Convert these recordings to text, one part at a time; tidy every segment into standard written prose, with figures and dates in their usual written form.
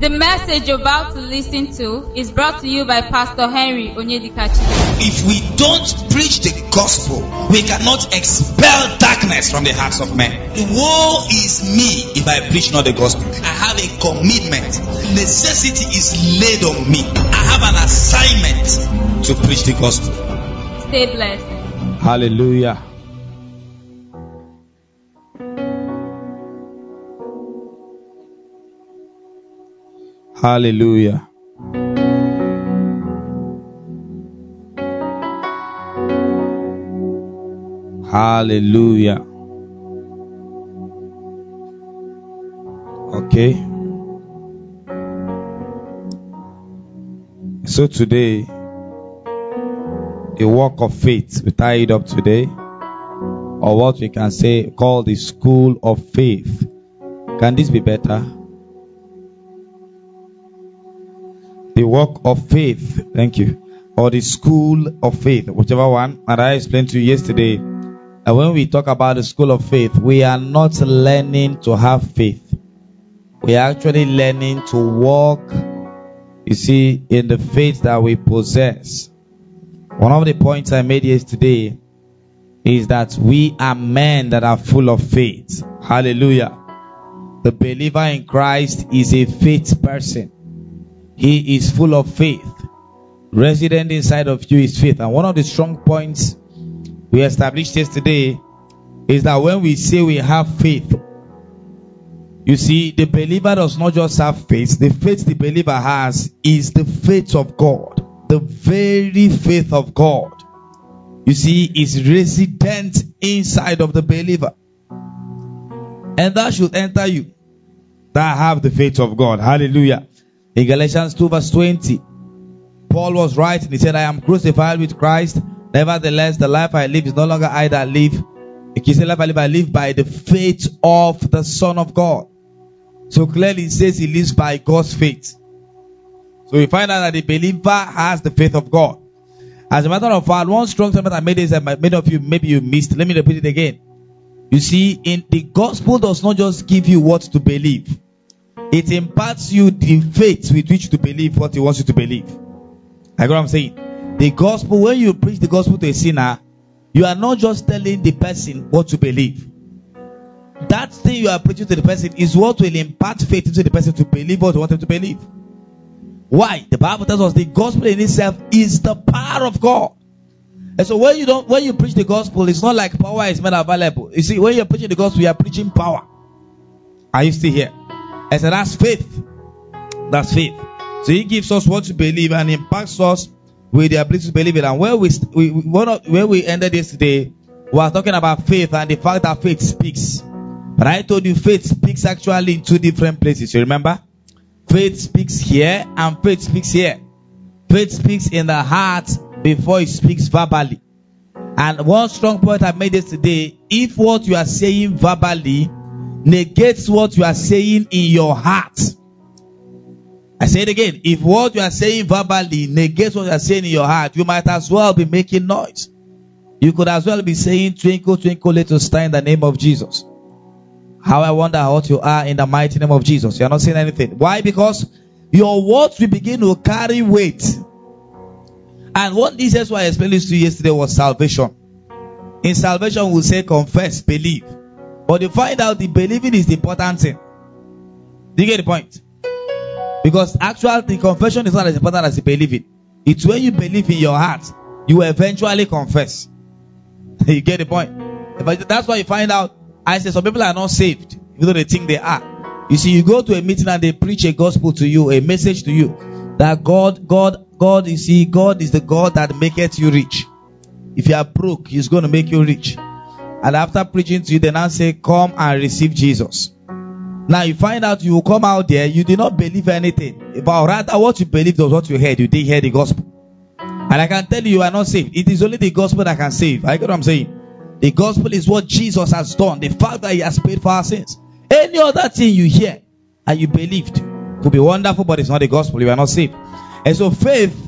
The message you're about to listen to is brought to you by Pastor Henry Onyedikachi. If we don't preach the gospel, we cannot expel darkness from the hearts of men. Woe is me if I preach not the gospel. I have a commitment. Necessity is laid on me. I have an assignment to preach the gospel. Stay blessed. Hallelujah. Hallelujah. Hallelujah. Okay. So today, the walk of faith, we tie it up today, or what we can say called the school of faith. Can this be better? The walk of faith, thank you, or the school of faith, whichever one. And I explained to you yesterday that when we talk about the school of faith, we are not learning to have faith. We are actually learning to walk, you see, in the faith that we possess. One of the points I made yesterday is that we are men that are full of faith. Hallelujah. The believer in Christ is a faith person. He is full of faith. Resident inside of you is faith. And one of the strong points we established yesterday is that when we say we have faith, you see, the believer does not just have faith. The faith the believer has is the faith of God. The very faith of God, you see, is resident inside of the believer. And that should enter you that have the faith of God. Hallelujah. In Galatians 2 verse 20, Paul was writing. He said, I am crucified with Christ. Nevertheless, the life I live is no longer I that live. If you say life I live by the faith of the Son of God. So clearly it says he lives by God's faith. So we find out that the believer has the faith of God. As a matter of fact, one strong statement I made is that many of you, maybe you missed. Let me repeat it again. You see, in the gospel does not just give you what to believe. It imparts you the faith with which to believe what he wants you to believe. I get what I'm saying? The gospel, when you preach the gospel to a sinner, you are not just telling the person what to believe. That thing you are preaching to the person is what will impart faith into the person to believe what you want them to believe. Why? The Bible tells us the gospel in itself is the power of God. And so when you preach the gospel, it's not like power is made available. You see, when you're preaching the gospel, you are preaching power. Are you still here? I said, that's faith. That's faith. So he gives us what to believe and impacts us with the ability to believe it. And where we ended yesterday, we were talking about faith and the fact that faith speaks. But I told you faith speaks actually in two different places. You remember? Faith speaks here and faith speaks here. Faith speaks in the heart before it speaks verbally. And one strong point I made yesterday, if what you are saying verbally negates what you are saying in your heart. I say it again. If what you are saying verbally negates what you are saying in your heart, you might as well be making noise. You could as well be saying, twinkle, twinkle, little star, in the name of Jesus. How I wonder what you are in the mighty name of Jesus. You are not saying anything. Why? Because your words will begin to carry weight. And what this is why I explained this to you yesterday was salvation. In salvation, we'll say confess, believe. But you find out the believing is the important thing. Do you get the point? Because actually the confession is not as important as the believing. It's when you believe in your heart, you eventually confess. You get the point? But that's why you find out, I say some people are not saved, even though they think they are. You see, you go to a meeting and they preach a gospel to you, a message to you, that God, you see, God is the God that maketh you rich. If you are broke, He's going to make you rich. And after preaching to you, they now say, come and receive Jesus. Now you find out you will come out there, you did not believe anything. But rather what you believed was what you heard. You didn't hear the gospel. And I can tell you, you are not saved. It is only the gospel that can save. I get what I'm saying? The gospel is what Jesus has done. The fact that He has paid for our sins. Any other thing you hear and you believed could be wonderful, but it's not the gospel. You are not saved. And so faith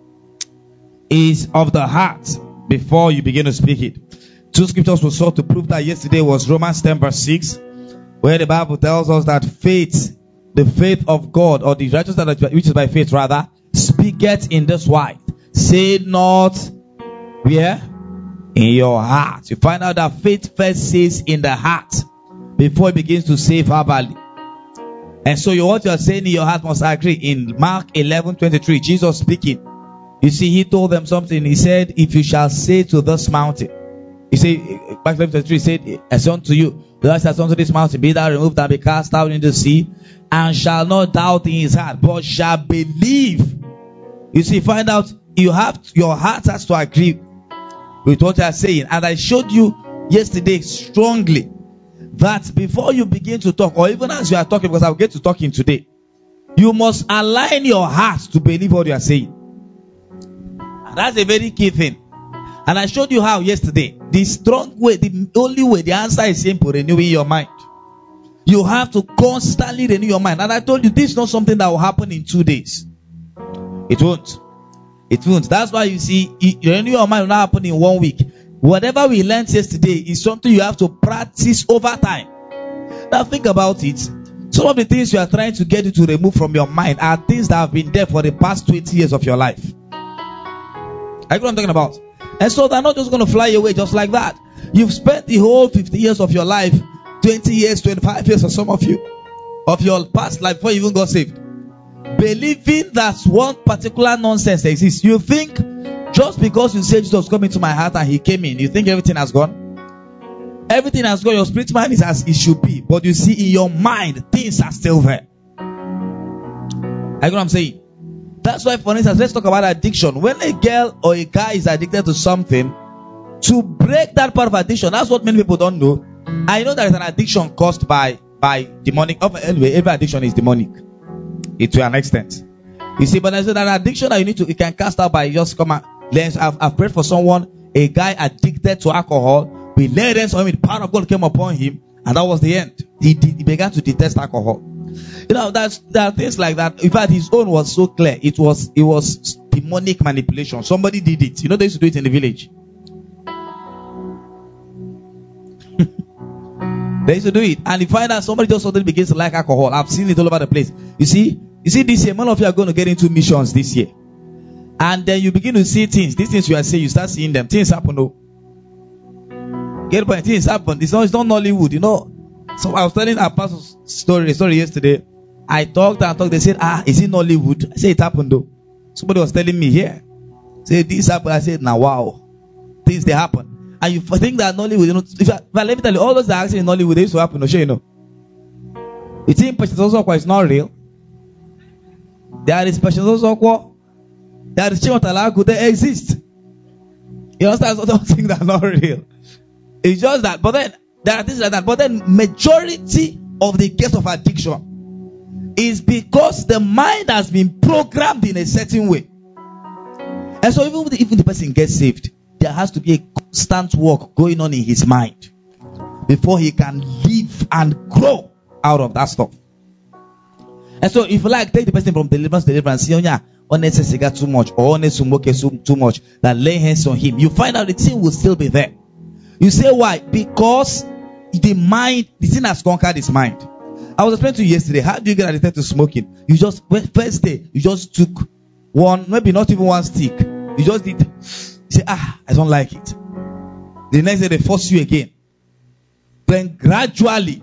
is of the heart before you begin to speak it. Two scriptures we saw to prove that yesterday was Romans 10 verse 6, where the Bible tells us that faith the faith of God, or the righteousness which is by faith rather, speaketh in this wise. Say not where? In your heart. You find out that faith first says in the heart before it begins to say verbally. And so what you are saying in your heart must agree. In Mark 11:23, Jesus speaking, you see, he told them something. He said, if you shall say to this mountain, he said, Mark 11:23, he said, I say unto you, the Lord says unto this mountain, be thou removed and be cast out into the sea, and shall not doubt in his heart, but shall believe. You see, find out, your heart has to agree with what you are saying. And I showed you yesterday strongly that before you begin to talk, or even as you are talking, because I'll get to talking today, you must align your heart to believe what you are saying. And that's a very key thing. And I showed you how yesterday. The strong way, the only way, the answer is simple: renewing your mind. You have to constantly renew your mind. And I told you, this is not something that will happen in 2 days. It won't. It won't. That's why you see, renew your mind will not happen in 1 week. Whatever we learned yesterday is something you have to practice over time. Now think about it. Some of the things you are trying to get you to remove from your mind are things that have been there for the past 20 years of your life. I know what I'm talking about. And so they're not just going to fly away just like that. You've spent the whole 50 years of your life, 20 years, 25 years for some of you, of your past life before you even got saved, believing that one particular nonsense exists. You think just because you say Jesus come into my heart and he came in, you think everything has gone? Everything has gone. Your spirit mind is as it should be. But you see, in your mind, things are still there. I know what I'm saying? That's why, for instance, let's talk about addiction. When a girl or a guy is addicted to something, to break that part of addiction, that's what many people don't know. I know there is an addiction caused by demonic. Anyway, every addiction is demonic. It to an extent. You see, but there's an addiction that you can cast out by just come and learn. I've prayed for someone, a guy addicted to alcohol. We laid hands on him, the power of God came upon him, and that was the end. He began to detest alcohol. You know, there are things like that. In fact, his own was so clear. It was demonic manipulation. Somebody did it. You know, they used to do it in the village. They used to do it. And you find out somebody just suddenly begins to like alcohol. I've seen it all over the place. You see this year, many of you are going to get into missions this year. And then you begin to see things. These things you are saying, you start seeing them. Things happen, though. Get the point? Things happen. It's not Nollywood, you know. So I was telling our pastor's story yesterday. I talked. They said, is it Nollywood? I said, it happened though. Somebody was telling me here. Say this happened. I said, now wow. Things they happen. And you think that Nollywood, you know, let me tell you, all those that are actually in Nollywood, they used to happen. No, sure, you know. You think Peshasosokwa is not real? There is Peshasosokwa. There is Chimotalaku. They exist. You understand? So don't think they're not real. It's just that. But then, there are things like that. But then majority of the case of addiction is because the mind has been programmed in a certain way. And so even if the person gets saved, there has to be a constant work going on in his mind before he can live and grow out of that stuff. And so if you like, take the person from deliverance, see, yeah, honest cigar too much, or honest smoke too much, that lay hands on him, you find out the thing will still be there. You say why? Because the sin has conquered his mind. I was explaining to you yesterday, how do you get addicted to smoking? You just, first day, you just took one, maybe not even one stick. You just did, you say, I don't like it. The next day they force you again. Then gradually,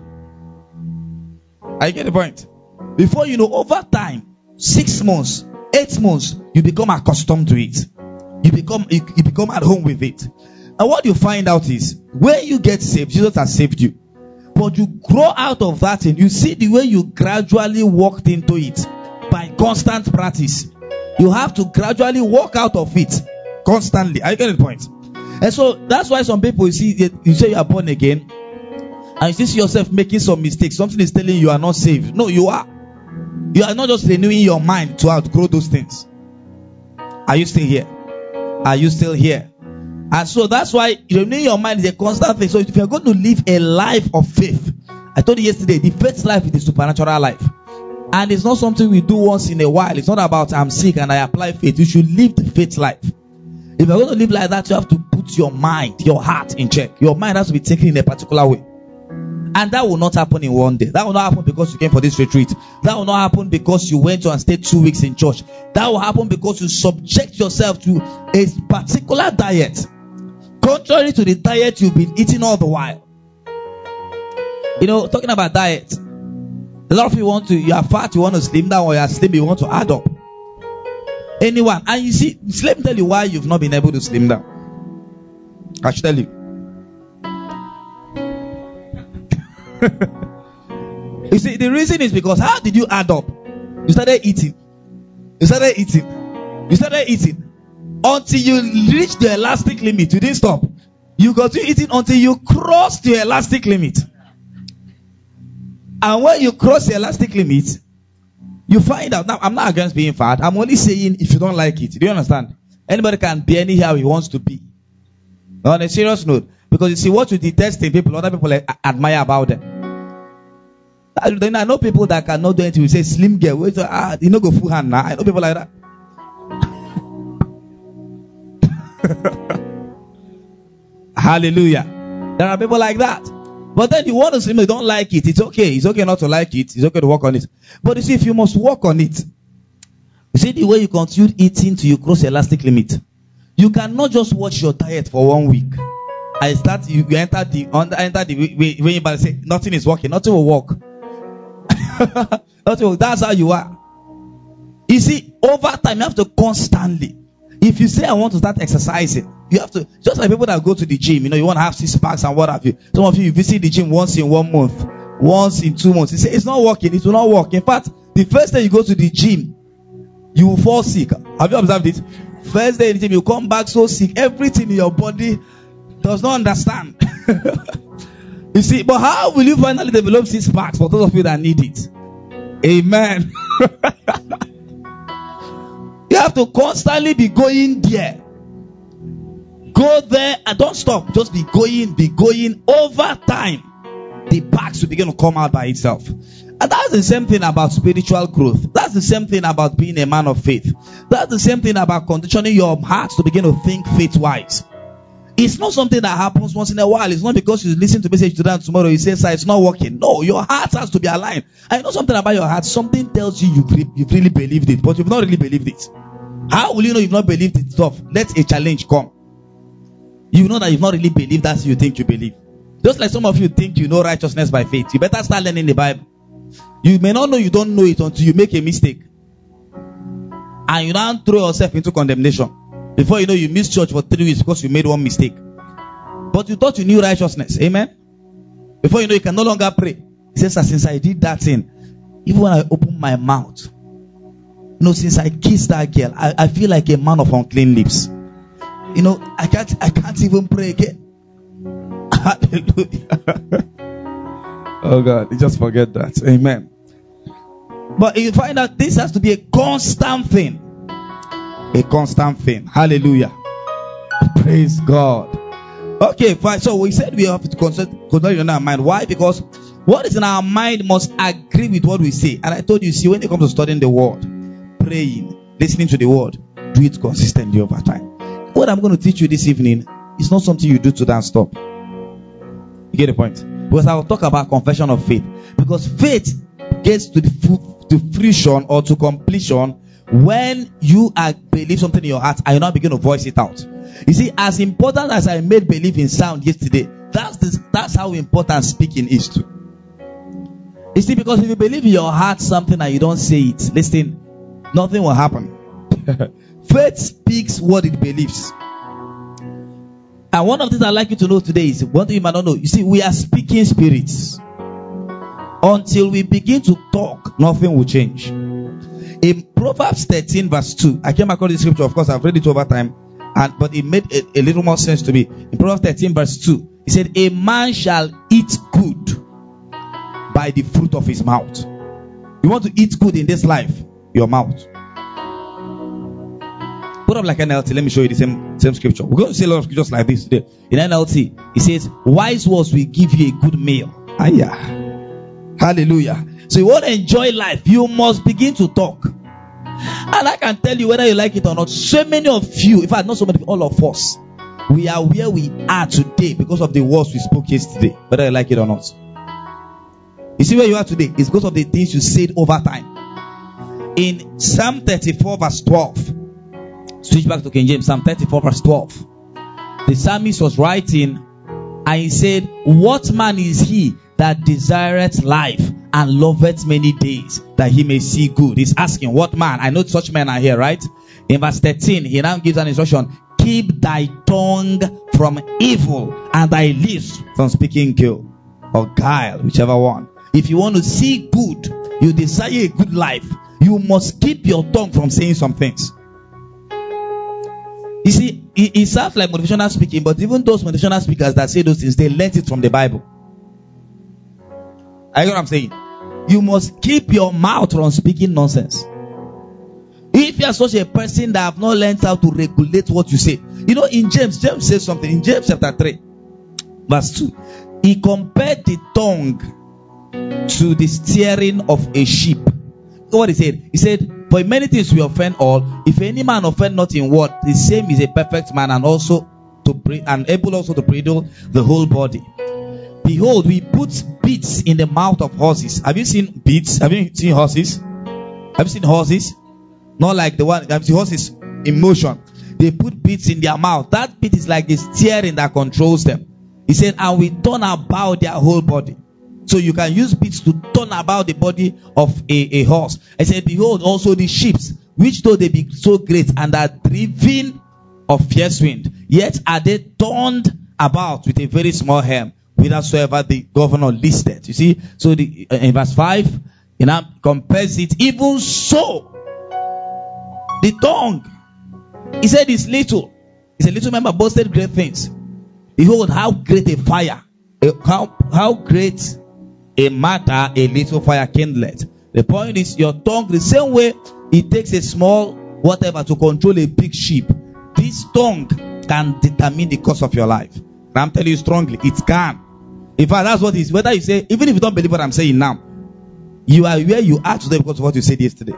I get the point. Before you know, over time, 6 months, 8 months, you become accustomed to it. You become at home with it. And what you find out is, when you get saved, Jesus has saved you. But you grow out of that and you see the way you gradually walked into it by constant practice. You have to gradually walk out of it constantly. I get the point. And so that's why some people, you say you are born again and you see yourself making some mistakes. Something is telling you are not saved. No, you are. You are not just renewing your mind to outgrow those things. Are you still here? Are you still here? And so that's why renewing your mind is a constant thing. So if you're going to live a life of faith, I told you yesterday, the faith life is the supernatural life. And it's not something we do once in a while. It's not about I'm sick and I apply faith. You should live the faith life. If you're going to live like that, you have to put your mind, your heart in check. Your mind has to be taken in a particular way. And that will not happen in one day. That will not happen because you came for this retreat. That will not happen because you went and stayed 2 weeks in church. That will happen because you subject yourself to a particular diet, contrary to the diet you've been eating all the while. You know, talking about diet, a lot of people you are fat, you want to slim down, or you are slim, you want to add up. Anyone. And you see, let me tell you why you've not been able to slim down. I should tell you. You see, the reason is because how did you add up? You started eating. Until you reached the elastic limit. You didn't stop. You continue eating until you crossed the elastic limit. And when you cross the elastic limit, you find out. Now, I'm not against being fat. I'm only saying if you don't like it. Do you understand? Anybody can be anyhow he wants to be. On a serious note. Because you see, what you detest in people, other people admire about them. Then I know people that cannot do anything. You say slim girl, you know, go full hand now. I know people like that. Hallelujah. There are people like that. But then you want to slim, you don't like it. It's okay. It's okay not to like it. It's okay to work on it. But you see, if you must work on it, you see the way you continue eating till you cross the elastic limit. You cannot just watch your diet for 1 week. You enter the when you say nothing is working, nothing will work. That's how you are. You see, over time you have to constantly. If you say I want to start exercising, you have to, just like people that go to the gym, you know, you want to have 6 packs and what have you. Some of you visit the gym once in 1 month, once in 2 months. You say it's not working, it will not work. In fact, the first day you go to the gym, you will fall sick. Have you observed it? First day in the gym, you come back so sick, everything in your body does not understand. You see, but how will you finally develop 6 packs for those of you that need it? Amen. You have to constantly be going there. Go there and don't stop. Just be going. Over time, the packs will begin to come out by itself. And that's the same thing about spiritual growth. That's the same thing about being a man of faith. That's the same thing about conditioning your heart to begin to think faith-wise. It's not something that happens once in a while. It's not because you listen to message today and tomorrow you say, sir, it's not working. No, your heart has to be aligned. I know something about your heart. Something tells you you've really believed it, but you've not really believed it. How will you know you've not believed it? Stuff. Let a challenge come. You know that you've not really believed as you think you believe. Just like some of you think you know righteousness by faith. You better start learning the Bible. You may not know you don't know it until you make a mistake. And you now throw yourself into condemnation. Before you know, you missed church for 3 weeks because you made one mistake. But you thought you knew righteousness. Amen? Before you know, you can no longer pray. He says, since I did that thing, even when I opened my mouth, you know, since I kissed that girl, I feel like a man of unclean lips. You know, I can't even pray again. Hallelujah. Oh God, you just forget that. Amen. But you find out this has to be a constant thing. A constant thing. Hallelujah. Praise God. Okay, fine. So we said we have to consider in our mind. Why? Because what is in our mind must agree with what we say. And I told you, see, when it comes to studying the word, praying, listening to the word, do it consistently over time. What I'm going to teach you this evening is not something you do today and stop. You get the point? Because I will talk about confession of faith. Because faith gets to fruition or to completion when you believe something in your heart and you now begin to voice it out. You see, as important as I made believe in sound yesterday, that's how important speaking is too. You see, because if you believe in your heart something and you don't say it, listen, nothing will happen. Faith speaks what it believes. And one of the things I'd like you to know today is, one thing you might not know, you see, we are speaking spirits. Until we begin to talk, nothing will change. In Proverbs 13 verse 2, I came across this scripture, of course I've read it over time, but it made a little more sense to me. In Proverbs 13 verse 2, it said, a man shall eat good by the fruit of his mouth. You want to eat good in this life? Your mouth. Put up like NLT. Let me show you the same scripture. We're going to see a lot of scriptures like this today. In NLT, it says, wise words will give you a good meal. Hallelujah. So you want to enjoy life, you must begin to talk. And I can tell you whether you like it or not, so many of you, in fact not so many, all of us, we are where we are today because of the words we spoke yesterday, whether you like it or not. You see where you are today? It's because of the things you said over time. In Psalm 34 verse 12, switch back to King James, Psalm 34 verse 12. The psalmist was writing and he said, what man is he that desireth life and loveth many days, that he may see good? He's asking, what man? I know such men are here, right? In verse 13, he now gives an instruction. Keep thy tongue from evil and thy lips from speaking guile or guile, whichever one. If you want to see good, you desire a good life, you must keep your tongue from saying some things. You see, it sounds like motivational speaking, but even those motivational speakers that say those things, they learned it from the Bible. I get what I'm saying? You must keep your mouth from speaking nonsense. If you are such a person that have not learned how to regulate what you say. You know, in James says something. In James chapter 3, verse 2, he compared the tongue to the steering of a sheep. So what he said? He said, for in many things we offend all. If any man offend not in word, the same is a perfect man, and also able also to bridle the whole body. Behold, we put bits in the mouth of horses. Have you seen bits? Have you seen horses? Have you seen horses? Not like the one. Have you seen horses in motion? They put bits in their mouth. That bit is like the steering that controls them. He said, and we turn about their whole body. So you can use bits to turn about the body of a horse. I said, behold, also the sheep, which though they be so great and are driven of fierce wind, yet are they turned about with a very small helm, whithersoever the governor listed. You see, so in verse 5, he now compares it. Even so, the tongue, he said, is little. It's a little member, boasted great things. Behold, how great a fire, how great a matter a little fire kindled. The point is, your tongue, the same way it takes a small whatever to control a big sheep, this tongue can determine the course of your life. And I'm telling you strongly, it can. In fact, that's what it is. Whether you say, even if you don't believe what I'm saying now, you are where you are today because of what you said yesterday.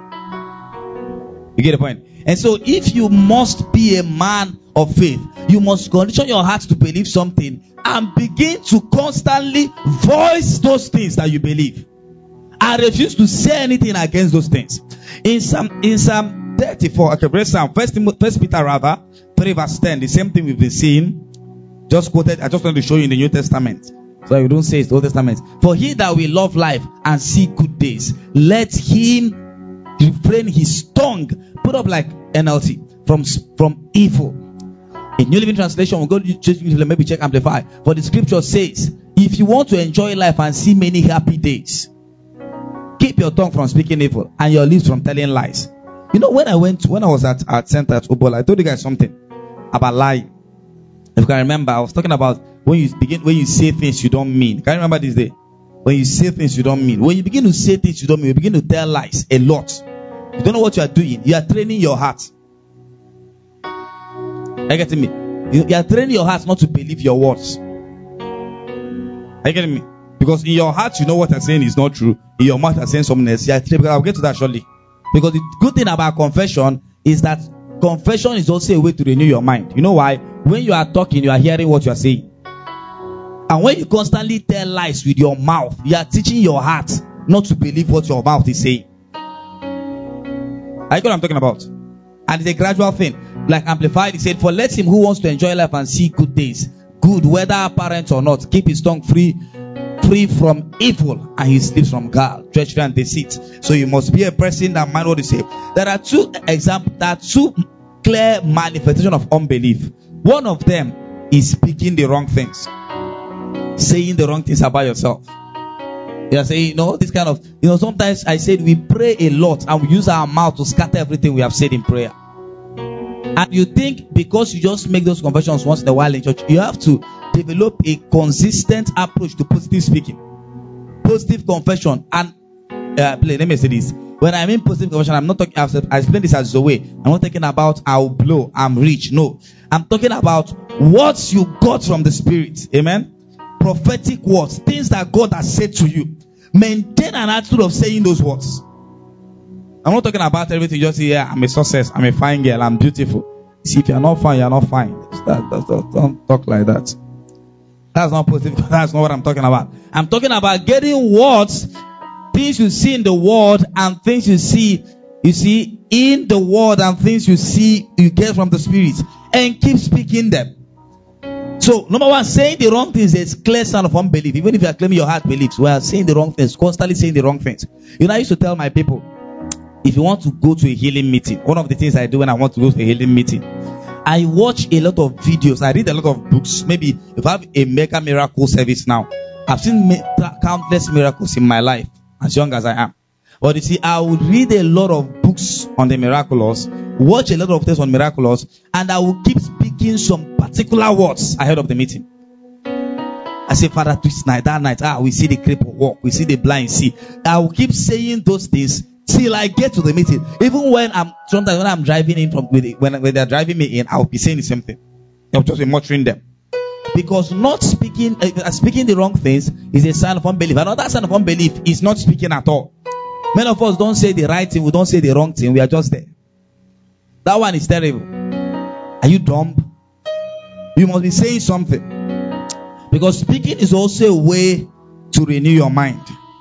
You get the point? And so, if you must be a man of faith, you must condition your heart to believe something and begin to constantly voice those things that you believe. I refuse to say anything against those things. In Psalm 34, okay, read Psalm, First Peter 3 verse 10, the same thing we've been seeing, just quoted. I just want to show you in the New Testament, so you don't say it's the Old Testament. For he that will love life and see good days, let him refrain his tongue, put up like NLT, from evil. In New Living Translation, we'll go to maybe check Amplify. For the scripture says, if you want to enjoy life and see many happy days, keep your tongue from speaking evil and your lips from telling lies. You know, when I was at Center at Obola, I told you guys something about lying. If you can remember, I was talking about when you say things you don't mean. Can you remember this day? When you say things you don't mean. When you begin to say things you don't mean, you begin to tell lies a lot. You don't know what you are doing. You are training your heart. Are you getting me? You are training your heart not to believe your words. Are you getting me? Because in your heart, you know what you're saying is not true. In your mouth, you're saying something else. I'll get to that shortly. Because the good thing about confession is that confession is also a way to renew your mind. You know why? When you are talking, you are hearing what you are saying. And when you constantly tell lies with your mouth, you are teaching your heart not to believe what your mouth is saying. Are you get what I'm talking about? And it's a gradual thing. Like Amplified, he said, for let him who wants to enjoy life and see good days, good whether apparent or not, keep his tongue free from evil and his lips from guile, treachery and deceit. So you must be a person that mind what you say. There are two clear manifestations of unbelief. One of them is speaking the wrong things, saying the wrong things about yourself. You are saying, this kind of, sometimes I said we pray a lot and we use our mouth to scatter everything we have said in prayer. And you think because you just make those confessions once in a while in church, you have to develop a consistent approach to positive speaking, positive confession. And let me say this: when I mean positive confession, I'm not talking. I explain this as a way. I'm not talking about I'll blow, I'm rich. No, I'm talking about what you got from the Spirit. Amen. Prophetic words, things that God has said to you. Maintain an attitude of saying those words. I'm not talking about everything. Just say, I'm a success, I'm a fine girl, I'm beautiful. See, if you're not fine, you're not fine. Don't talk like that. That's not positive. That's not what I'm talking about. I'm talking about getting words, things you see in the world and things you see in the world and things you get from the Spirit, and keep speaking them. So, number one, saying the wrong things is clear sign of unbelief. Even if you are claiming your heart believes, we are saying the wrong things, constantly saying the wrong things. I used to tell my people, if you want to go to a healing meeting, one of the things I do when I want to go to a healing meeting, I watch a lot of videos. I read a lot of books. Maybe if I have a mega miracle service now, I've seen countless miracles in my life, as young as I am. But you see, I would read a lot of books on the miraculous, watch a lot of things on miraculous, and I will keep speaking some particular words ahead of the meeting. I say, Father, this night, that night, we see the cripple walk, we see the blind see. I will keep saying those things till I get to the meeting. Even when sometimes when I'm driving in when they're driving me in, I'll be saying the same thing. I'll just be muttering them. Because not speaking the wrong things is a sign of unbelief. Another sign of unbelief is not speaking at all. Many of us don't say the right thing, we don't say the wrong thing, we are just there. That one is terrible. Are you dumb? You must be saying something. Because speaking is also a way to renew your mind.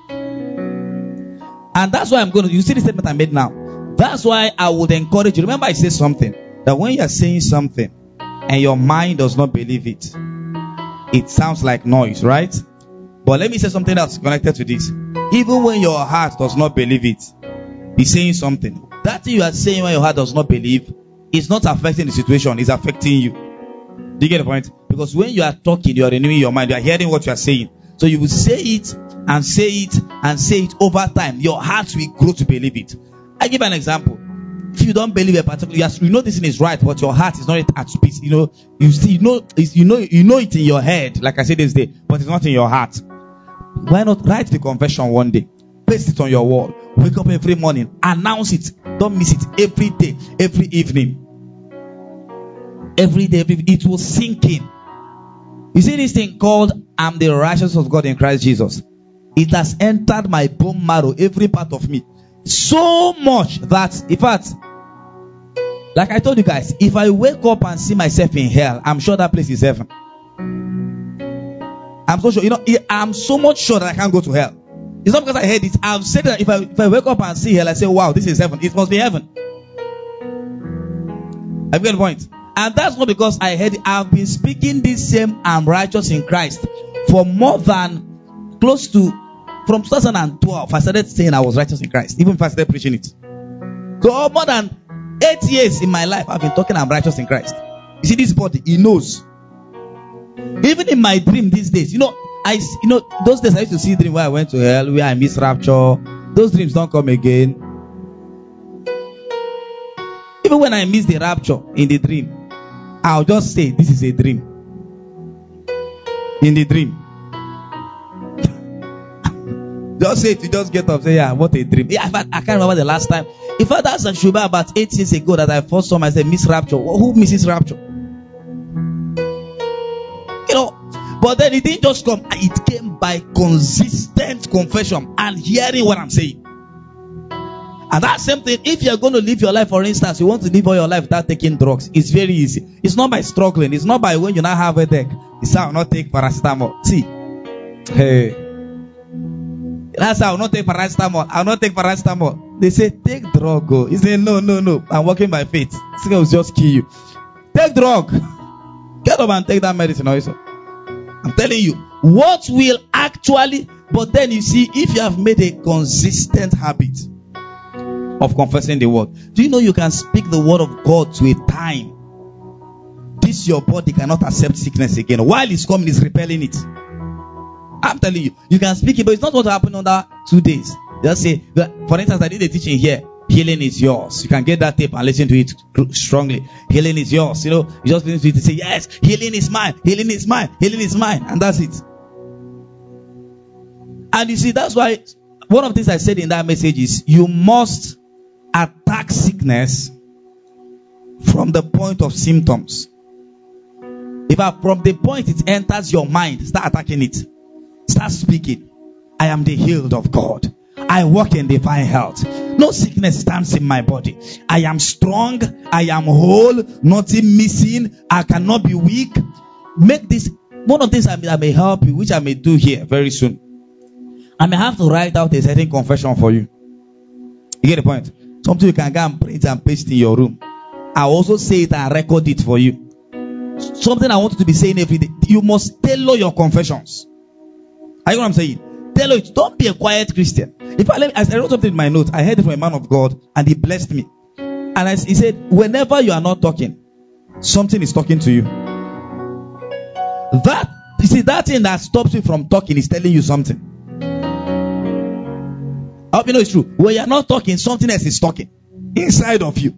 And that's why you see the statement I made now. That's why I would encourage you. Remember I said something, that when you are saying something and your mind does not believe it, it sounds like noise, right? But let me say something else connected to this. Even when your heart does not believe it, be saying something. That thing you are saying when your heart does not believe is not affecting the situation, it's affecting you. Do you get the point? Because when you are talking, you are renewing your mind, you are hearing what you are saying. So you will say it and say it and say it over time. Your heart will grow to believe it. I give an example. If you don't believe a particular, you know this thing is right, but your heart is not at peace. You know it in your head, like I said this day, but it's not in your heart. Why not write the confession one day, paste it on your wall, wake up every morning, announce it, don't miss it, every day, every evening, every day, it will sink in. You see this thing called I'm the righteousness of God in Christ Jesus. It has entered my bone marrow, every part of me, so much that, in fact, like I told you guys, if I wake up and see myself in hell, I'm sure that place is heaven. I'm so sure. I'm so much sure that I can't go to hell. It's not because I heard it. I've said that if I wake up and see hell, I say, wow, this is heaven. It must be heaven. Have you got the point? And that's not because I heard it. I've been speaking this same I'm righteous in Christ for more than from 2012. I started saying I was righteous in Christ, even if I started preaching it. So more than 8 years in my life, I've been talking I'm righteous in Christ. You see, this body, he knows. Even in my dream these days, those days I used to see dream where I went to hell, where I missed rapture. Those dreams don't come again. Even when I miss the rapture in the dream, I'll just say this is a dream. In the dream. Just say it, you just get up, say, yeah, what a dream. Yeah, I can't remember the last time. In fact, that should be about 8 years ago that I first saw myself miss rapture. Who misses rapture? But then it didn't just come. It came by consistent confession and hearing what I'm saying. And that same thing, if you're going to live your life, for instance, you want to live all your life without taking drugs, it's very easy. It's not by struggling. It's not by when you now have a headache. It's how I will not take paracetamol. See. Hey. That's how I will not take paracetamol. I will not take paracetamol. They say, take drug. Go. He say, no. I'm working by faith. This guy will just kill you. Take drug. Get up and take that medicine also. I'm telling you, what will actually, but then you see, if you have made a consistent habit of confessing the word, do you know you can speak the word of God to a time? This your body cannot accept sickness again. While it's coming, it's repelling it. I'm telling you, you can speak it, but it's not going to happen under 2 days. Just say, for instance, I did a teaching here. Healing is yours. You can get that tape and listen to it strongly. Healing is yours. You just listen to it and say, yes, healing is mine. Healing is mine. Healing is mine. And that's it. And you see, that's why one of the things I said in that message is you must attack sickness from the point of symptoms. From the point it enters your mind, start attacking it. Start speaking. I am the healed of God. I walk in divine health. No sickness stands in my body. I am strong. I am whole. Nothing missing. I cannot be weak. Make this one of the things that may help you, which I may do here very soon, I may have to write out a certain confession for you. You get the point? Something you can go and print and paste in your room. I also say it and record it for you. Something I want you to be saying every day. You must tailor your confessions. Are you know what I'm saying? Tailor it. Don't be a quiet Christian. If I wrote something in my notes, I heard it from a man of God and he blessed me. And he said, whenever you are not talking, something is talking to you. That thing that stops you from talking is telling you something. I hope you know it's true. When you are not talking, something else is talking inside of you.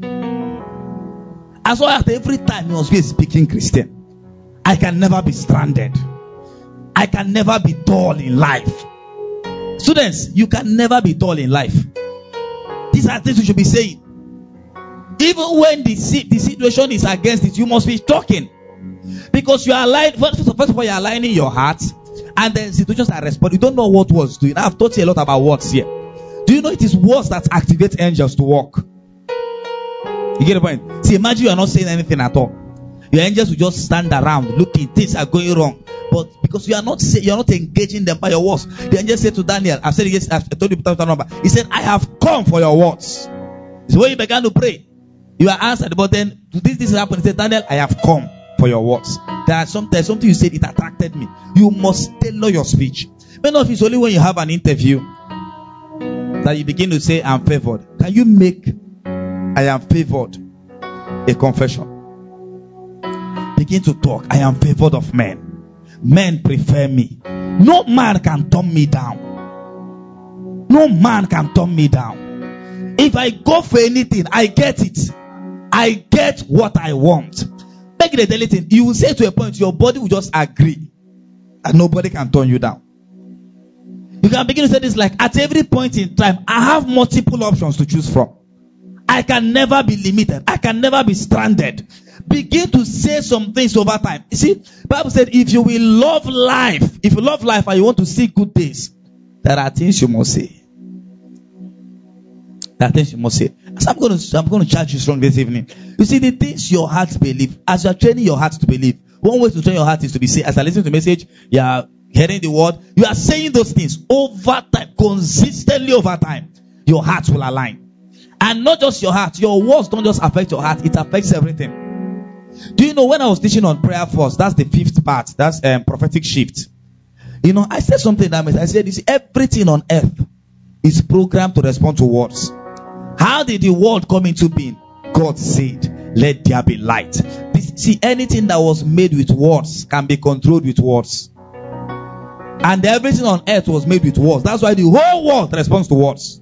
As well as every time you must be a speaking Christian. I can never be stranded. I can never be dull in life. Students, you can never be dull in life. These are things you should be saying. Even when the situation is against it, you must be talking. Because you are aligning, first of all, you are aligning your heart. And then situations are responding. You don't know what words doing. I've taught you a lot about words here. Do you know it is words that activate angels to work? You get the point? See, imagine you are not saying anything at all. Your angels will just stand around looking, things are going wrong. But because you are not engaging them by your words. The angel said to Daniel, I've said it yesterday, I've told you the number. He said, I have come for your words. So when you began to pray, you are answered. But then this happened. He said, Daniel, I have come for your words. There's something you said, it attracted me. You must tailor your speech. Many of it's only when you have an interview that you begin to say, I'm favored. Can you make I am favored a confession? Begin to talk. I am favored of men. Men prefer me. No man can turn me down. No man can turn me down. If I go for anything, I get it. I get what I want. Make it a daily thing. You will say to a point, your body will just agree. And nobody can turn you down. You can begin to say this like, at every point in time, I have multiple options to choose from. I can never be limited. I can never be stranded. Begin to say some things over time. You see, the Bible said, if you will love life, and you want to see good days, there are things you must say. There are things you must say. So I'm going to charge you strong this evening. You see, the things your heart believe, as you are training your heart to believe, one way to train your heart is to be saying, as I listen to the message, you are hearing the word, you are saying those things over time, consistently over time. Your heart will align. And not just your heart. Your words don't just affect your heart. It affects everything. Do you know when I was teaching on prayer first, that's the 5th part. That's prophetic shift. You know, I said something that I said, you see, everything on earth is programmed to respond to words. How did the world come into being? God said, let there be light. Anything that was made with words can be controlled with words. And everything on earth was made with words. That's why the whole world responds to words.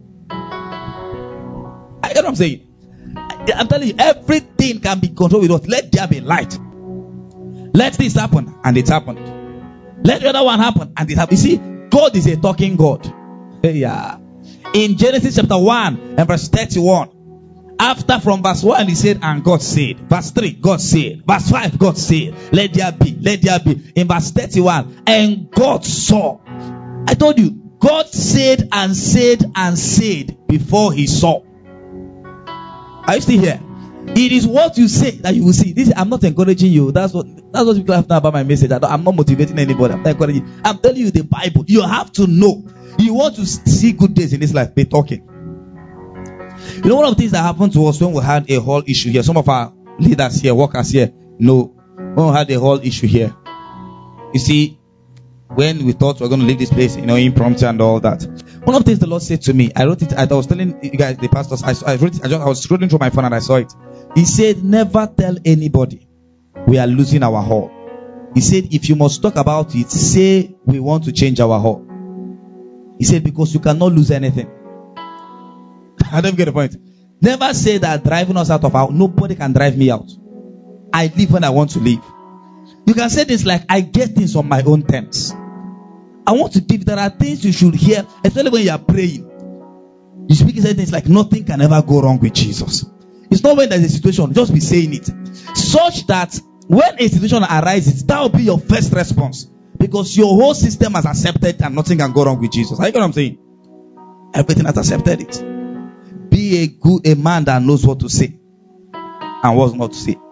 I get what I'm saying. I'm telling you, everything can be controlled with words. Let there be light. Let this happen, and it happened. Let the other one happen, and it happened. You see, God is a talking God. Yeah. In Genesis chapter 1 and verse 31, after from verse 1 he said, and God said. Verse 3, God said. Verse 5, God said, let there be, let there be. In verse 31, and God saw. I told you, God said and said and said before he saw. Are you still here? It is what you say that you will see. I'm not encouraging you. That's what people have to know about my message. I'm not motivating anybody. I'm not encouraging you. I'm telling you the Bible. You have to know. You want to see good days in this life, be talking. You know, one of the things that happened to us when we had a whole issue here, some of our leaders here, workers here, know, when we had a whole issue here. You see, when we thought we were going to leave this place, impromptu and all that. One of the things the Lord said to me, I wrote it, I was telling you guys, the pastors, I wrote it, I was scrolling through my phone and I saw it. He said, never tell anybody we are losing our hall. He said, if you must talk about it, say we want to change our hall. He said, because you cannot lose anything. I don't get the point. Never say that driving us out of our, nobody can drive me out. I leave when I want to leave. You can say this like, I get things on my own terms. I want to give, there are things you should hear, especially when you are praying. You speak things like, nothing can ever go wrong with Jesus. It's not when there's a situation, just be saying it. Such that when a situation arises, that will be your first response. Because your whole system has accepted and nothing can go wrong with Jesus. You get what I'm saying? Everything has accepted it. Be a man that knows what to say and what not to say.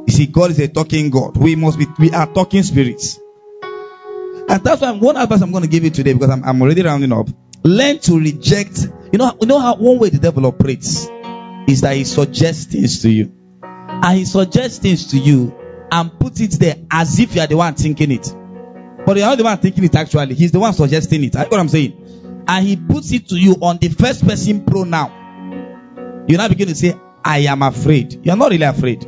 You see, God is a talking God. We are talking spirits. And that's why one advice I'm going to give you today, because I'm already rounding up. Learn to reject. You know how one way the devil operates is that he suggests things to you. And he suggests things to you and puts it there as if you are the one thinking it. But you're not the one thinking it actually. He's the one suggesting it. That's what I'm saying. And he puts it to you on the first person pronoun. You now begin to say, I am afraid. You're not really afraid.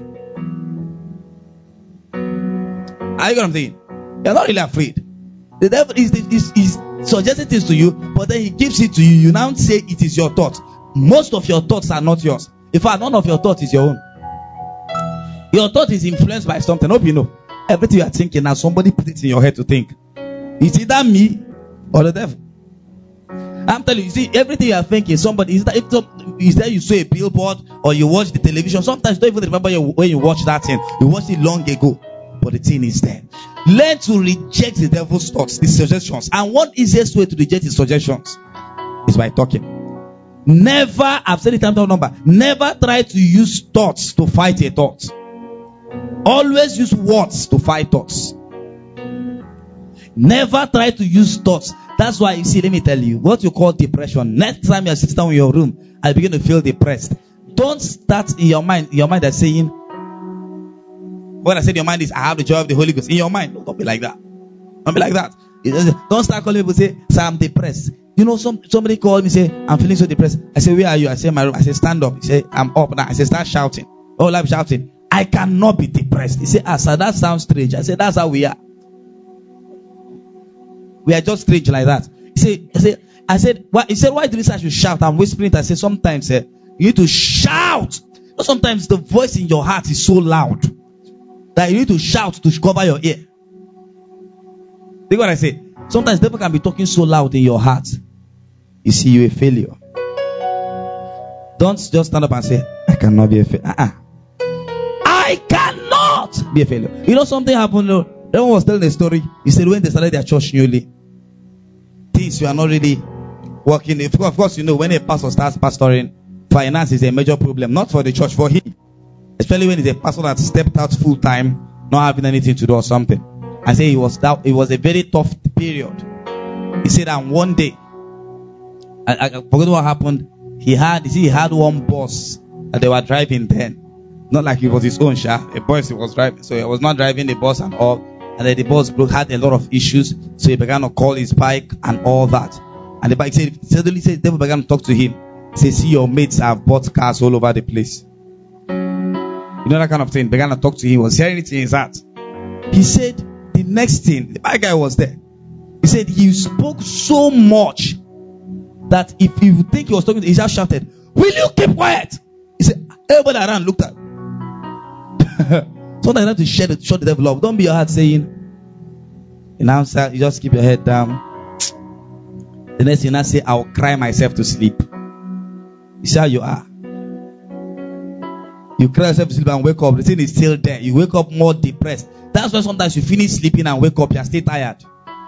Are you what I'm saying? You're not really afraid. The devil is suggesting things to you, but then he gives it to you. You now say it is your thought. Most of your thoughts are not yours. In fact, none of your thoughts is your own. Your thought is influenced by something. Hope you know. Everything you are thinking now, somebody put it in your head to think. It's either me or the devil. I'm telling you, see, everything you are thinking, somebody is that you saw a billboard or you watch the television. Sometimes you don't even remember when you watched that thing. You watched it long ago, but the thing is there. Learn to reject the devil's thoughts, his suggestions. And one easiest way to reject his suggestions is by talking. Never, I've said it time number, never try to use thoughts to fight a thought. Always use words to fight thoughts. Never try to use thoughts. That's why, you see, let me tell you, what you call depression. Next time you're sitting down in your room and begin to feel depressed, don't start in your mind that's saying, when I said your mind is, I have the joy of the Holy Ghost. In your mind, don't be like that. Don't be like that. Don't start calling people, say, I'm depressed. You know, somebody called me, say, I'm feeling so depressed. I say, where are you? I say, my room. I say, stand up. He say, I'm up now. I say, start shouting. Oh, I'm shouting. I cannot be depressed. He said, Asa, that sounds strange. I said, that's how we are. We are just strange like that. I said, why? He said, why do you say I should shout? I'm whispering it. I said, sometimes you need to shout. Sometimes the voice in your heart is so loud that you need to shout to cover your ear. Think what I say. Sometimes the devil can be talking so loud in your heart. You see, you're a failure. Don't just stand up and say, I cannot be a failure. I cannot be a failure. You know, something happened. Everyone was telling a story. He said when they started their church newly, things were not really working. Of course, you know, when a pastor starts pastoring, finance is a major problem. Not for the church, for him. Especially when he's a pastor that stepped out full time, not having anything to do or something. I say it was a very tough period. He said that one day, I forgot what happened. He had one boss that they were driving then. Not like it was his own car. A boss he was driving. So he was not driving the bus and all. And then the bus had a lot of issues. So he began to call his bike and all that. And the bike suddenly the devil began to talk to him. He said, see, your mates have bought cars all over the place. You know, that kind of thing. Began to talk to him. He was hearing it in his heart. He said, the next thing, the bad guy was there. He said, he spoke so much that if you think he was talking, he just shouted, will you keep quiet? He said, everybody around looked at. Sometimes you have to shut the devil up. Don't be your heart saying, you just keep your head down. The next thing you now say, I'll cry myself to sleep. You see how you are. You cry yourself to sleep and wake up. The thing is still there. You wake up more depressed. That's why sometimes you finish sleeping and wake up, you are still tired.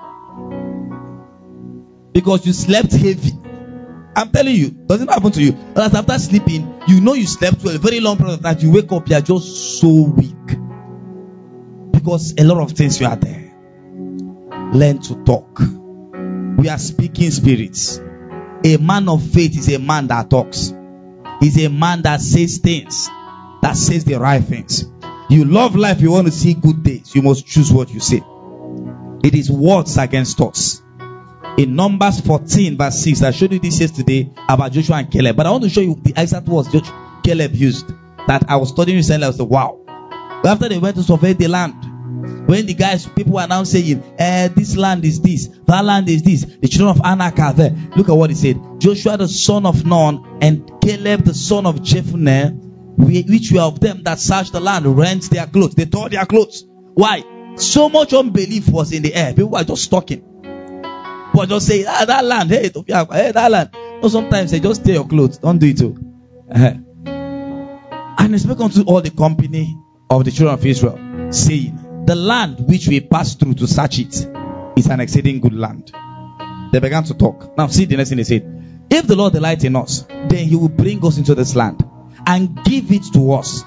Because you slept heavy. I'm telling you, doesn't happen to you. But after sleeping, you know you slept well. A very long period of time, you wake up, you are just so weak. Because a lot of things you are there. Learn to talk. We are speaking spirits. A man of faith is a man that talks. He's a man that says things. That says the right things. You love life, you want to see good days. You must choose what you say. It is words against thoughts. In Numbers 14 verse 6, I showed you this yesterday about Joshua and Caleb. But I want to show you the exact words Caleb used that I was studying recently. I was like, wow. After they went to survey the land, when people were now saying, this land is this, that land is this, the children of Anak are there. Look at what he said. Joshua the son of Nun and Caleb the son of Jephunneh, which were of them that searched the land, rent their clothes. They tore their clothes. Why? So much unbelief was in the air. People were just talking. But just say, that land, hey, that land. No, sometimes they just tear your clothes. Don't do it too. And he spoke unto all the company of the children of Israel, saying, the land which we passed through to search it is an exceeding good land. They began to talk. Now see the next thing they said. If the Lord delight in us, then he will bring us into this land and give it to us.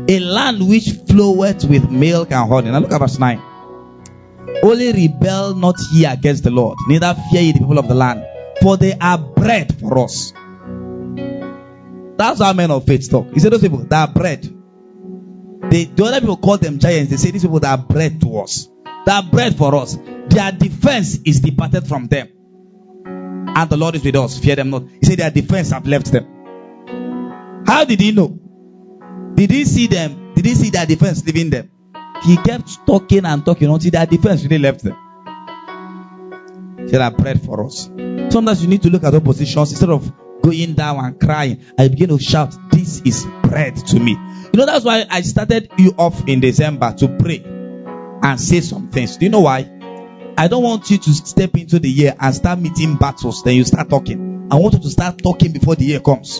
A land which floweth with milk and honey. Now look at verse 9. Only rebel not ye against the Lord, neither fear ye the people of the land, for they are bread for us. That's how men of faith talk. He said, those people, they are bread. The other people call them giants. They say, these people, they are bread to us. They are bread for us. Their defense is departed from them. And the Lord is with us. Fear them not. He said, their defense have left them. How did he know? Did he see them? Did he see their defense leaving them? He kept talking and talking until their defense really left them. They are bread for us. Sometimes you need to look at oppositions instead of going down and crying. I begin to shout, this is bread to me. You know, that's why I started you off in December to pray and say some things. Do you know why? I don't want you to step into the year and start meeting battles, then you start talking. I want you to start talking before the year comes.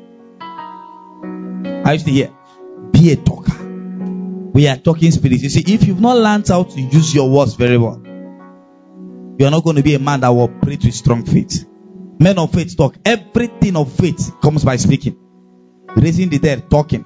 I used to hear, be a talker. We are talking spirits. You see, if you've not learned how to use your words very well, you are not going to be a man that will operate with strong faith. Men of faith talk. Everything of faith comes by speaking. Raising the dead, talking.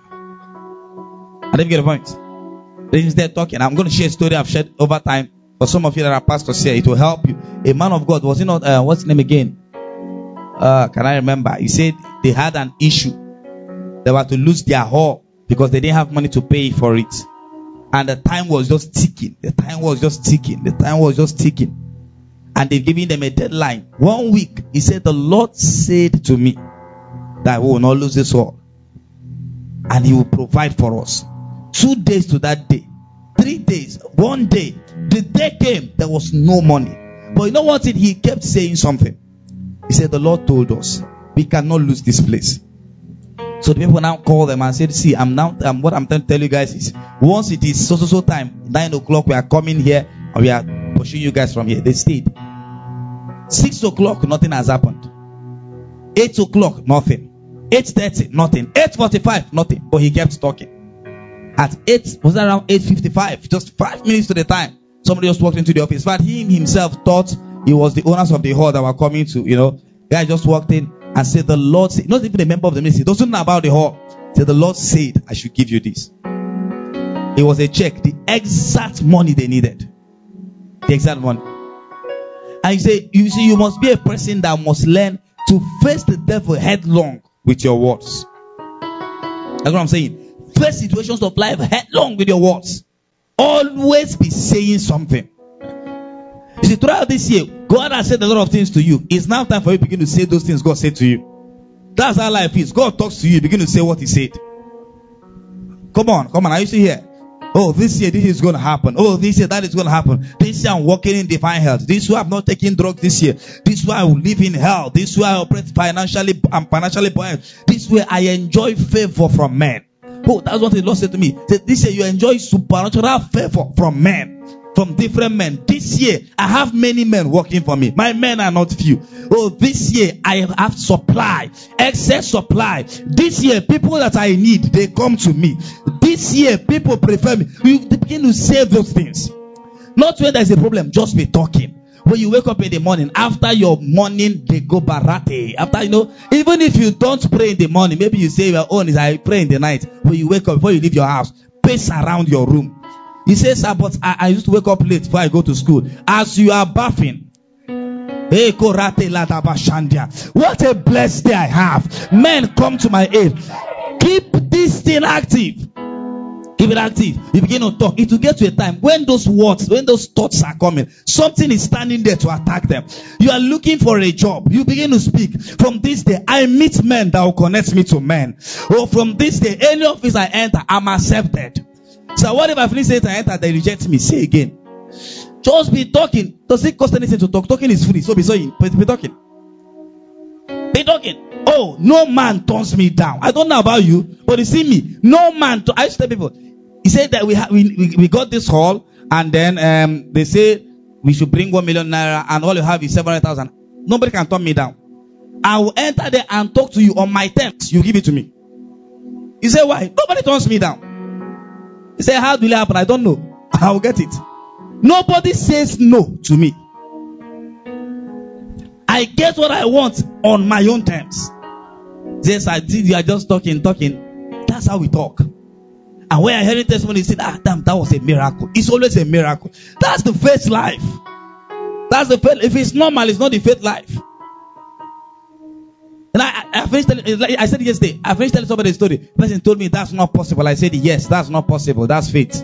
I didn't get the point. Raising the dead, talking. I'm going to share a story I've shared over time. For some of you that are pastors here, it will help you. A man of God, was he not, what's his name again? Can I remember? He said they had an issue. They were to lose their hall because they didn't have money to pay for it. And the time was just ticking. The time was just ticking. The time was just ticking. And they've given them a deadline. 1 week, he said, the Lord said to me that we will not lose this hall. And he will provide for us. 2 days to that day. 3 days. 1 day. The day came, there was no money. But you know what? He kept saying something. He said, the Lord told us, we cannot lose this place. So the people now call them and said, see, what I'm trying to tell you guys is, once it is so time, 9 o'clock, we are coming here, and we are pushing you guys from here. They stayed. 6 o'clock, nothing has happened. 8 o'clock, nothing. 8:30, nothing. 8:45, nothing. But he kept talking. At 8, was that around 8:55? Just 5 minutes to the time, somebody just walked into the office. But he himself thought he was the owners of the hall that were coming to, Guy just walked in and said, the Lord said, not even a member of the ministry, doesn't know about the hall. Said, the Lord said, I should give you this. It was a check, the exact money they needed. The exact money. And you must be a person that must learn to face the devil headlong with your words. That's what I'm saying. Face situations of life headlong with your words. Always be saying something. You see, throughout this year, God has said a lot of things to you. It's now time for you to begin to say those things God said to you. That's how life is. God talks to you, begin to say what He said. Come on. Are you still here? Oh, this year this is going to happen. Oh, this year that is going to happen. This year I'm walking in divine health. This year I'm not taking drugs this year. This year I will live in health. This year I operate financially. I'm financially buoyant. This way I enjoy favor from men. Oh, that's what the Lord said to me. He said, this year you enjoy supernatural favor from men. From different men. This year, I have many men working for me. My men are not few. Oh, this year, I have supply. Excess supply. This year, people that I need, they come to me. This year, people prefer me. You begin to say those things. Not when there's a problem, just be talking. When you wake up in the morning, after your morning, they go barate. After, even if you don't pray in the morning, maybe you say your own is I pray in the night. When you wake up, before you leave your house, pace around your room. He says, sir, but I used to wake up late before I go to school. As you are bathing, what a blessed day I have. Men come to my aid. Keep this thing active. Keep it active. You begin to talk. It will get to a time when those words, when those thoughts are coming, something is standing there to attack them. You are looking for a job. You begin to speak. From this day, I meet men that will connect me to men. Or from this day, any office I enter, I'm accepted. So what if I finish saying I enter, they reject me? Say again. Just be talking. Does it cost anything to talk? Talking is free. So be talking. Be talking. Oh, no man turns me down. I don't know about you, but you see me. No man. I used to tell people. He said that we got this hall, and then they say we should bring 1 million naira, and all you have is 700,000. Nobody can turn me down. I will enter there and talk to you on my terms. You give it to me. He said, why? Nobody turns me down. He said, how will it happen? I don't know. I will get it. Nobody says no to me. I get what I want on my own terms. Yes, I did. You are just talking. That's how we talk. And when I hear testimony, you say, damn, that was a miracle. It's always a miracle. That's the faith life. That's the faith. If it's normal, it's not the faith life. And I finished telling, like I said yesterday, I finished telling somebody a story. The person told me that's not possible. I said, yes, that's not possible. That's faith.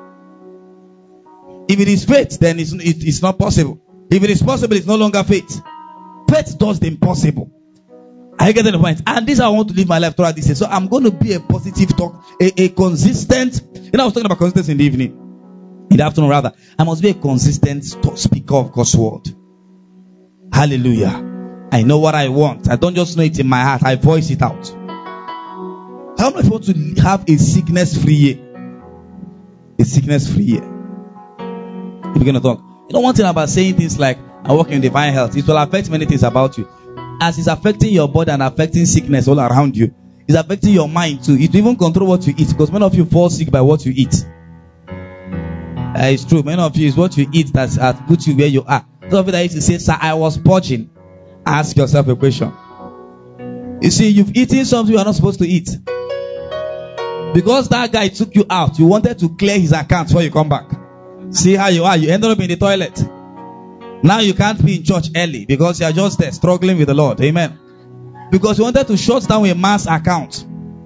If it is faith, then it's not possible. If it is possible, it's no longer faith. Faith does the impossible. I get the point. And this I want to live my life throughout this year. So I'm going to be a positive talk, a consistent. I was talking about consistency in the evening, in the afternoon rather. I must be a consistent speaker of God's word. Hallelujah. I know what I want. I don't just know it in my heart. I voice it out. How many want to have a sickness-free year? A sickness-free year. You're going to talk. You know one thing about saying things like, I work in divine health. It will affect many things about you. As it's affecting your body and affecting sickness all around you, it's affecting your mind too. It will even control what you eat, because many of you fall sick by what you eat. It's true. Many of you, is what you eat that has put you where you are. Some of you that used to say, sir, I was purging. Ask yourself a question. You see, you've eaten something you are not supposed to eat. Because that guy took you out, you wanted to clear his account before you come back. See how you are. You ended up in the toilet. Now you can't be in church early because you are just there struggling with the Lord. Amen. Because you wanted to shut down a man's account.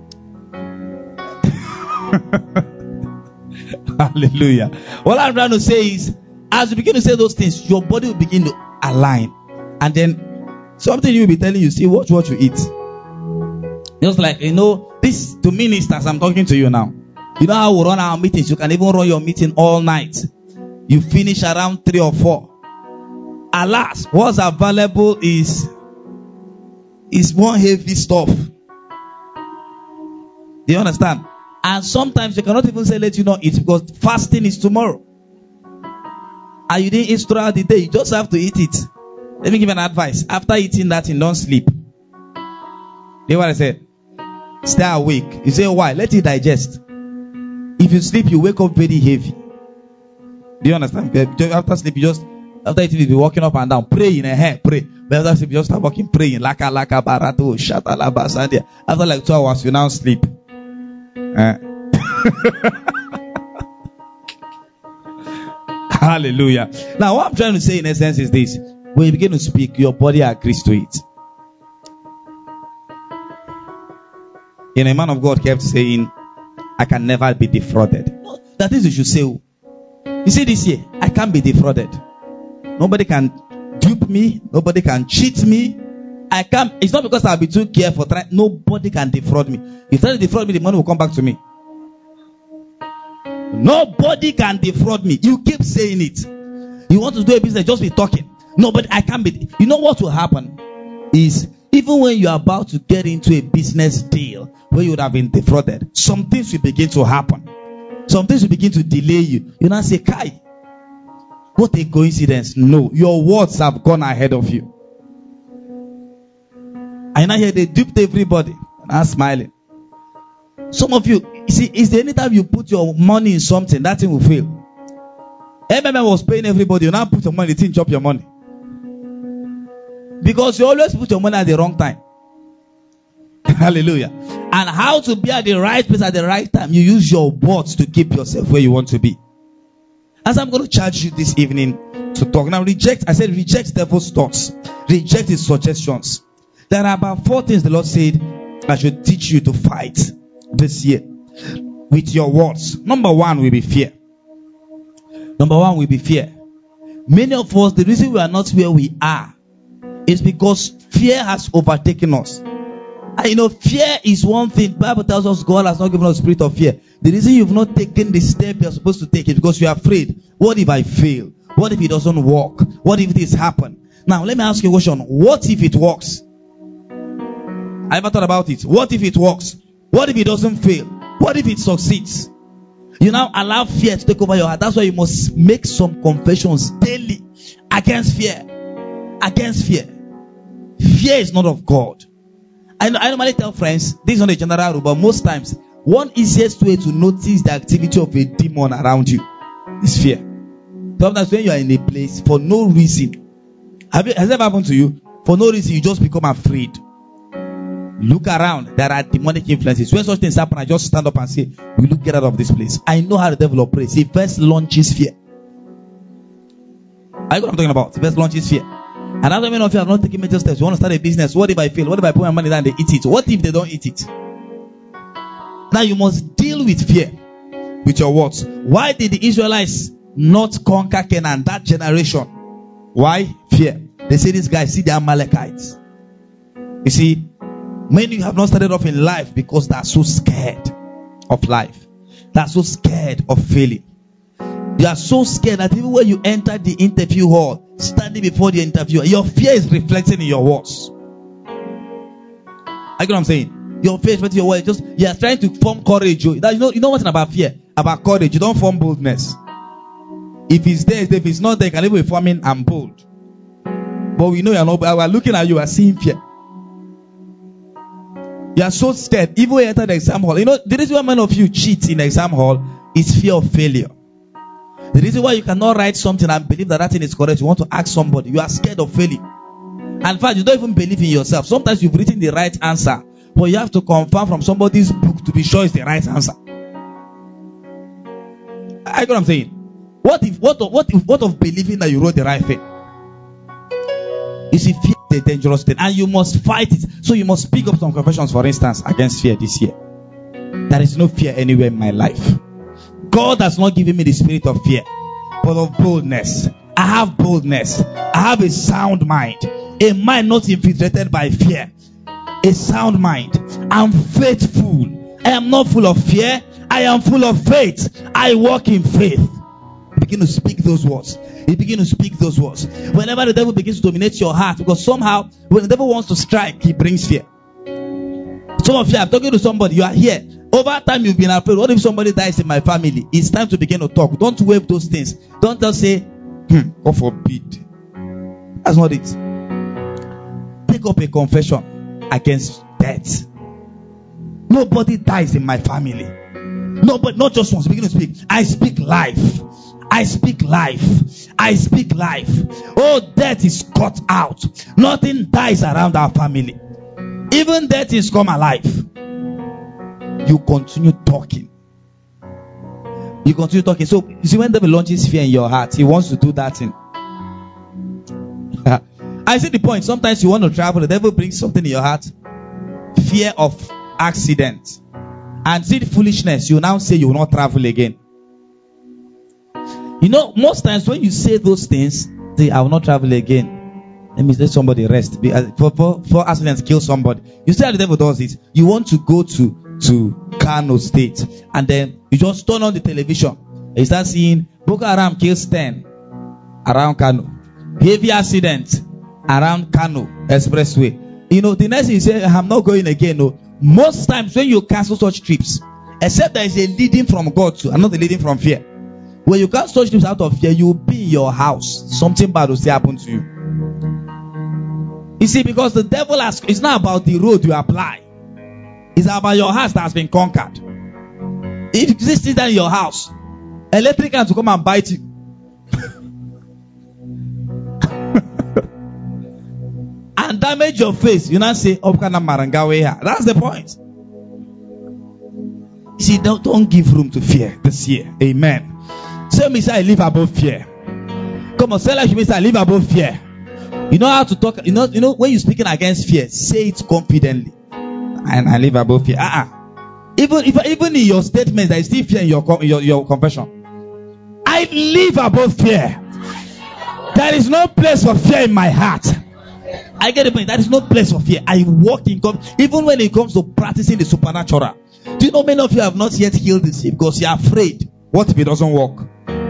Hallelujah. What I'm trying to say is, as you begin to say those things, your body will begin to align. And then something you will be telling you, see, watch what you eat. Just like, this to ministers, I'm talking to you now. You know how we run our meetings. You can even run your meeting all night. You finish around 3 or 4. Alas, what's available is one heavy stuff. Do you understand? And sometimes you cannot even say let you not eat, because fasting is tomorrow. And you didn't eat throughout the day. You just have to eat it. Let me give you an advice. After eating that, you don't sleep. You know what I said? Stay awake. You say, why? Let it digest. If you sleep, you wake up very heavy. Do you understand? After sleep, after eating, you be walking up and down, praying, pray. But after sleep, you just start walking, praying. Laka barato, shata laba sandia. After like 2 hours, you now sleep. Hallelujah. Now, what I'm trying to say in essence is this. When you begin to speak, your body agrees to it. And a man of God kept saying, I can never be defrauded. That is, you should say, you see this year, I can't be defrauded. Nobody can dupe me. Nobody can cheat me. I can't. It's not because I'll be too careful. Nobody can defraud me. If you try to defraud me, the money will come back to me. Nobody can defraud me. You keep saying it. You want to do a business, just be talking. Nobody, I can't be. You know what will happen is, even when you're about to get into a business deal where you would have been defrauded, some things will begin to happen. Some things will begin to delay you. You now say, Kai, what a coincidence. No, your words have gone ahead of you. I now hear they duped everybody. And I'm smiling. Some of you see, is there any time you put your money in something, that thing will fail? MMM was paying everybody. You now put your money, the thing chop your money. Because you always put your money at the wrong time. Hallelujah. And how to be at the right place at the right time. You use your words to keep yourself where you want to be. As I'm going to charge you this evening to talk. Now reject devil's thoughts. Reject his suggestions. There are about 4 things the Lord said I should teach you to fight this year with your words. Number 1 will be fear. Number 1 will be fear. Many of us, the reason we are not where we are is because fear has overtaken us. And fear is one thing. The Bible tells us God has not given us a spirit of fear. The reason you've not taken the step you're supposed to take is because you're afraid. What if I fail? What if it doesn't work? What if this happens? Now, let me ask you a question. What if it works? I ever thought about it. What if it works? What if it doesn't fail? What if it succeeds? You now allow fear to take over your heart. That's why you must make some confessions daily against fear. Against fear. Fear is not of God. I normally tell friends, this is not a general rule, but most times, one easiest way to notice the activity of a demon around you is fear. Sometimes when you are in a place for no reason, has it ever happened to you? For no reason, you just become afraid. look around. There are demonic influences. When such things happen, I just stand up and say, will you get out of this place? I know how the devil operates. He first launches fear. I know what I'm talking about. He first launches fear. And as many of you have not taken major steps, you want to start a business. What if I fail? What if I put my money down and they eat it? What if they don't eat it? Now you must deal with fear with your words. Why did the Israelites not conquer Canaan, that generation? Why? Fear. They say these guys see the Amalekites. You see, many have not started off in life because they are so scared of life. They are so scared of failing. You are so scared that even when you enter the interview hall, standing before the interviewer, your fear is reflecting in your words. I get what I'm saying? Your fear is reflecting in your words. You are trying to form courage. You know what's about fear? About courage. You don't form boldness. If it's there, if it's not there, you can even be forming and bold. But we know you are not. We are looking at you, we are seeing fear. You are so scared. Even when you enter the exam hall, the reason why many of you cheat in the exam hall is fear of failure. The reason why you cannot write something and believe that thing is correct, you want to ask somebody. You are scared of failing. And in fact, you don't even believe in yourself. Sometimes you've written the right answer, but you have to confirm from somebody's book to be sure it's the right answer. I get what I'm saying? What of believing that you wrote the right thing? You see, fear is a dangerous thing, and you must fight it. So you must speak up some confessions, for instance, against fear this year. There is no fear anywhere in my life. God has not given me the spirit of fear, but of boldness. I have boldness. I have a sound mind. A mind not infiltrated by fear. A sound mind. I'm faithful. I am not full of fear. I am full of faith. I walk in faith. You begin to speak those words. You begin to speak those words. Whenever the devil begins to dominate your heart, because somehow when the devil wants to strike, he brings fear. Some of you, I'm talking to somebody, you are here. Over time, you've been afraid. What if somebody dies in my family? It's time to begin to talk. Don't wave those things. Don't just say, God forbid. That's not it. Take up a confession against death. Nobody dies in my family. Nobody, not just once. Begin to speak. I speak life. I speak life. I speak life. Oh, death is cut out. Nothing dies around our family. Even death is come alive. You continue talking. You continue talking. So, you see, when the devil launches fear in your heart, he wants to do that thing. I see the point. Sometimes you want to travel, the devil brings something in your heart. Fear of accident. And see the foolishness, you now say you will not travel again. Most times when you say those things, say, I will not travel again. Let me let somebody rest. For accidents, kill somebody. You see how the devil does it. You want to go to Kano State, and then you just turn on the television. You start seeing Boko Haram kills 10 around Kano. Heavy accident around Kano Expressway. The next thing you say, I'm not going again. No. Most times when you cancel such trips, except there is a leading from God too, and not a leading from fear. When you cancel such trips out of fear, you will be in your house. Something bad will still happen to you. You see, because the devil it's not about the road you apply. It's about your house that has been conquered. If you sit down in your house, electricians will come and bite you. And damage your face. You now say, that's the point. You see, don't give room to fear this year. Amen. Say me, say I live above fear. Come on, say like me, say I live above fear. You know how to talk. When you're speaking against fear, say it confidently. And I live above fear. Even in your statements, there is still fear in your confession. I live above fear. There is no place for fear in my heart. I get the point. There is no place for fear. I walk in God. Even when it comes to practicing the supernatural. Do you know many of you have not yet healed the sick because you are afraid? What if it doesn't work?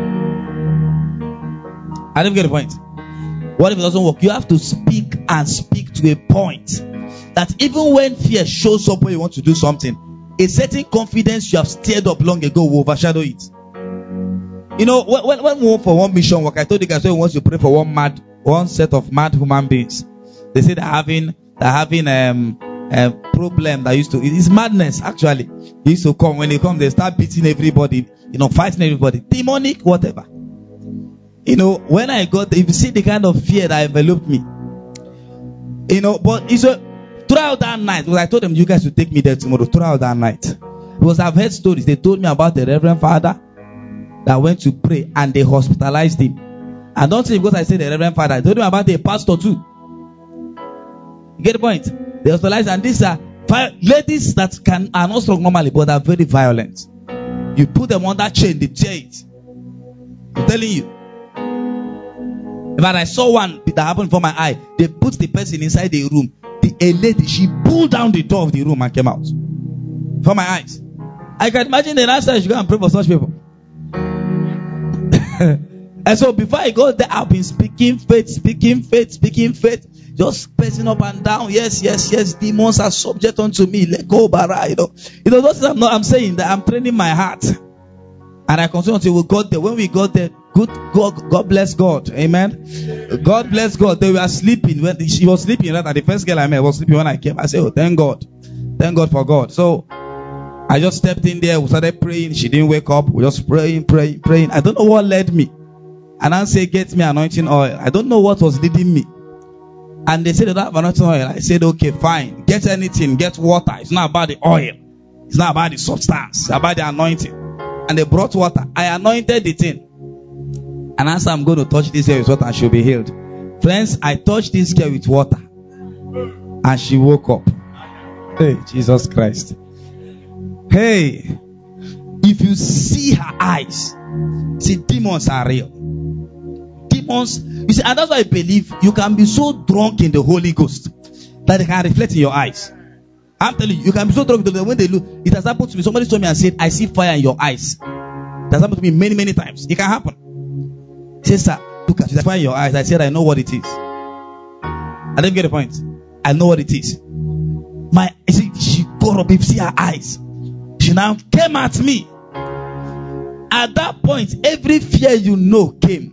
I don't get the point. What if it doesn't work? You have to speak and speak to a point that even when fear shows up when you want to do something, a certain confidence you have stirred up long ago will overshadow it. When we went for one mission work, I told you guys when we want to pray for one set of mad human beings. They said they're having a problem that it's madness actually. It used to come, when they come, they start beating everybody, fighting everybody, demonic, whatever. When I got, if you see the kind of fear that enveloped me, but Throughout that night, because I told them, you guys will take me there tomorrow. Throughout that night, because I've heard stories. They told me about the Reverend Father that went to pray and they hospitalized him. And don't say because I said the Reverend Father, I told him about the pastor too. You get the point? They hospitalized, and these are ladies that are not strong normally, but are very violent. You put them on that chain, they tear it. I'm telling you. But I saw one that happened before my eye. They put the person inside the room. A lady, she pulled down the door of the room and came out. For my eyes. I can imagine the last time you go and pray for such people. And so before I go there, I've been speaking faith. Just pressing up and down. Yes. Demons are subject unto me. Let go, bara. You know those I'm saying that I'm training my heart. And I continue until we got there. When we got there, God bless God. Amen. God bless God. They were sleeping. When she was sleeping, right? And the first girl I met was sleeping when I came. I said, oh, thank God. Thank God for God. So I just stepped in there. We started praying. She didn't wake up. We just praying. I don't know what led me. And I said, get me anointing oil. I don't know what was leading me. And they said, they don't have anointing oil. I said, okay, fine. Get anything. Get water. It's not about the oil. It's not about the substance. It's about the anointing. And they brought water. I anointed the thing. And as I'm going to touch this girl with water, and she'll be healed. Friends, I touched this girl with water. And she woke up. Hey, Jesus Christ. Hey. If you see her eyes, see, demons are real. Demons, you see, and that's why I believe you can be so drunk in the Holy Ghost that they can reflect in your eyes. I'm telling you, you can be so drunk that when they look, it has happened to me. Somebody told me and said, I see fire in your eyes. It has happened to me many times. It can happen. He said, sir, look at you, there's fire in your eyes. I said, I know what it is. I didn't get the point. I know what it is. She got up, you see her eyes. She now came at me. At that point, every fear came.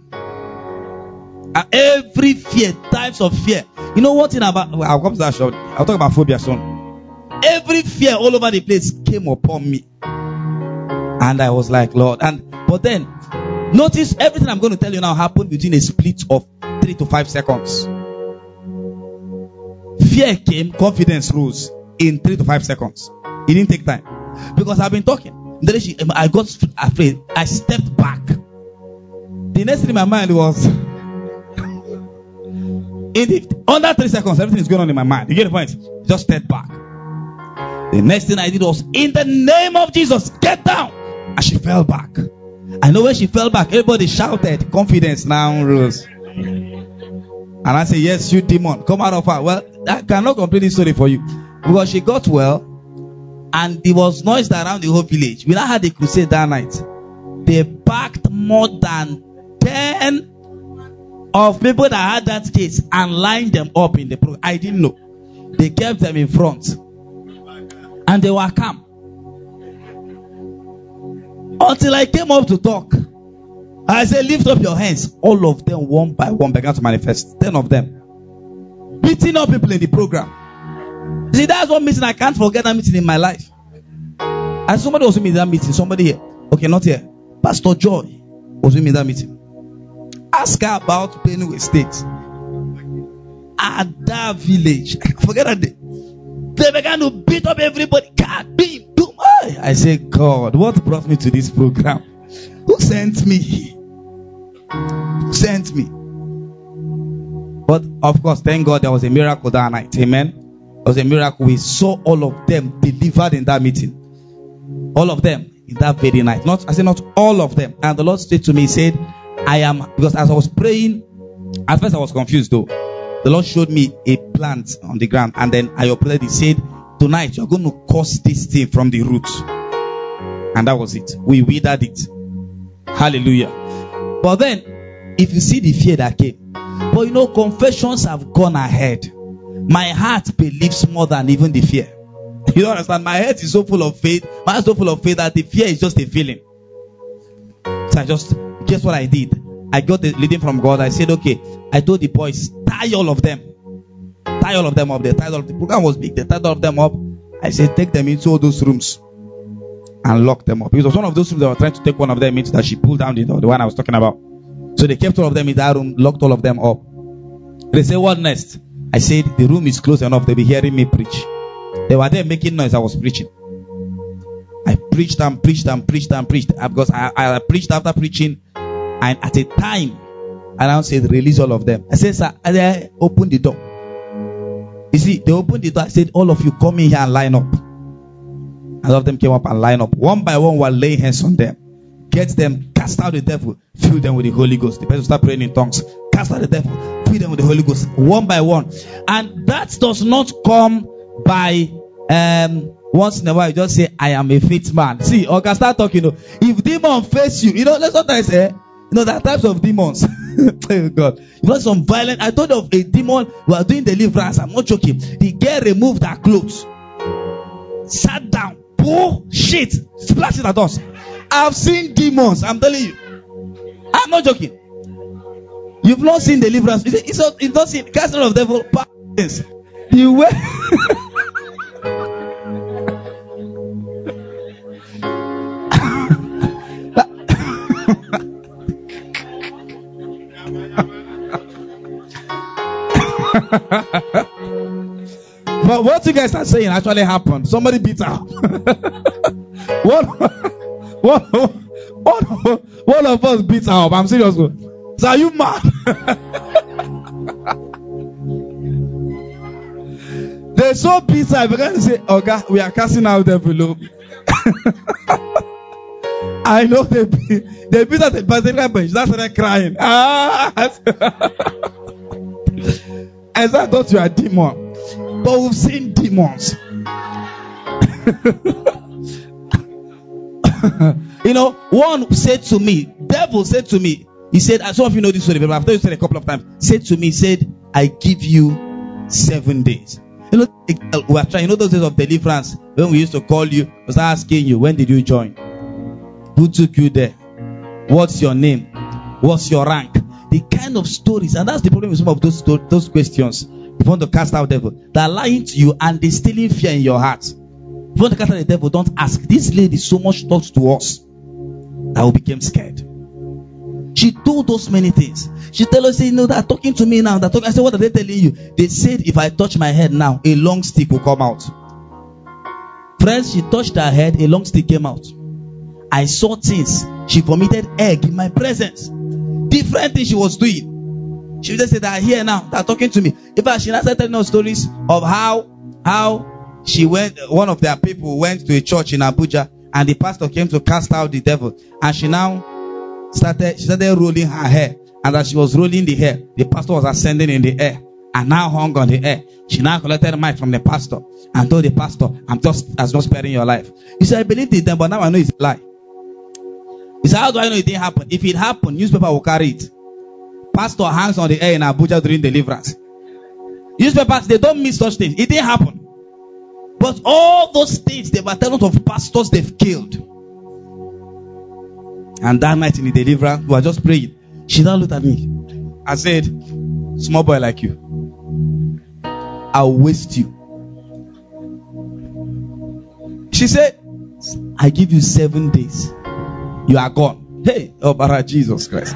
Every fear, types of fear. You know one thing about, I'll come to that short. I'll talk about phobia soon. Every fear all over the place came upon me. And I was like, Lord. But then, notice everything I'm going to tell you now happened within a split of 3 to 5 seconds. Fear came, confidence rose in 3 to 5 seconds. It didn't take time. Because I've been talking. Then I got afraid. I stepped back. The next thing in my mind was, under 3 seconds, everything is going on in my mind. You get the point? Just step back. The next thing I did was, in the name of Jesus, get down. And she fell back. I know when she fell back, everybody shouted. Confidence now rose. And I said, yes, you demon, come out of her. Well, I cannot complete this story for you. Because she got well, and there was noise around the whole village. We now had a crusade that night. They packed more than 10 of people that had that case and lined them up in the program. I didn't know. They kept them in front. And they were calm. Until I came up to talk. I said, lift up your hands. All of them, one by one, began to manifest. 10 of them. Beating up people in the program. See, that's one meeting I can't forget, that meeting in my life. And somebody was with me in that meeting. Somebody here. Okay, not here. Pastor Joy was with me in that meeting. Ask her about Benue State. At that village. Forget that day. They began to beat up everybody. God, beam, boom. I said, God, what brought me to this program? Who sent me? Who sent me? But of course, thank God there was a miracle that night. Amen. There was a miracle. We saw all of them delivered in that meeting. All of them in that very night. I said not all of them. And the Lord said to me, he said, because as I was praying, at first I was confused though. The Lord showed me a plant on the ground, and then I operated. He said, tonight you're going to curse this thing from the root. And that was it. We withered it. Hallelujah. But then, if you see the fear that came, but confessions have gone ahead. My heart believes more than even the fear. You don't understand? My head is so full of faith. My heart is so full of faith that the fear is just a feeling. So guess what I did? I got the leading from God. I said, okay. I told the boys, tie all of them. Tie all of them up. The program was big. They tied all of them up. I said, take them into all those rooms and lock them up. It was one of those rooms they were trying to take one of them into, that she pulled down the door, the one I was talking about. So they kept all of them in that room, locked all of them up. They said, what next? I said, the room is close enough. They'll be hearing me preach. They were there making noise. I was preaching. I preached and preached and preached and preached. Because I preached after preaching. And at a time, I now said, release all of them. I said, sir, I opened the door. You see, they opened the door. I said, all of you come in here and line up. And all of them came up and line up. One by one, we're laying hands on them. Get them, cast out the devil, fill them with the Holy Ghost. The person start praying in tongues. Cast out the devil, fill them with the Holy Ghost. One by one. And that does not come by once in a while. You just say, I am a faith man. See, or can start talking. If demon face you, let's sometimes say, there are types of demons. Oh God. Some violent. I told you of a demon who are doing deliverance. I'm not joking. The girl removed her clothes, sat down, bullshit, splashed it at us. I've seen demons. I'm telling you. I'm not joking. You've not seen deliverance. It's not seen casting of devil. The way. But what you guys are saying actually happened. Somebody beat her. One of us beat her up. I'm serious. So are you mad? They so beat her. I began to say, okay, we are casting out devil. I know they beat her at the basilica bench. That's why they're crying. As I thought you are a demon. But we've seen demons. One said to me, devil said to me, he said, some of you know this story, but I've told you a couple of times, said to me, said, I give you 7 days. We are trying, those days of deliverance, when we used to call you, I was asking you, when did you join? Who took you there? What's your name? What's your rank? The kind of stories, and that's the problem with some of those questions. If you want to cast out devil, they're lying to you and they're instilling fear in your heart. If you want to cast out the devil, don't ask. This lady so much talked to us that we became scared. She told us many things. She told us, they're talking to me now. I said, what are they telling you? They said, if I touch my head now, a long stick will come out. Friends, she touched her head, a long stick came out. I saw things. She vomited egg in my presence. Different things she was doing. She just said, they're here now. They're talking to me. In fact, she started telling us stories of how she went, one of their people went to a church in Abuja and the pastor came to cast out the devil. And she now started rolling her hair. And as she was rolling the hair, the pastor was ascending in the air and now hung on the air. She now collected the mic from the pastor and told the pastor, I'm just sparing your life. He said, I believed it then, but now I know it's a lie. He said, how do I know it didn't happen? If it happened, newspaper will carry it. Pastor hangs on the air in Abuja during deliverance. Newspapers, they don't miss such things. It didn't happen. But all those things, they were telling of pastors they've killed. And that night in the deliverance, we were just praying. She now looked at me. I said, small boy like you, I'll waste you. She said, I give you 7 days. You are gone. Hey, oh, Bara Jesus Christ.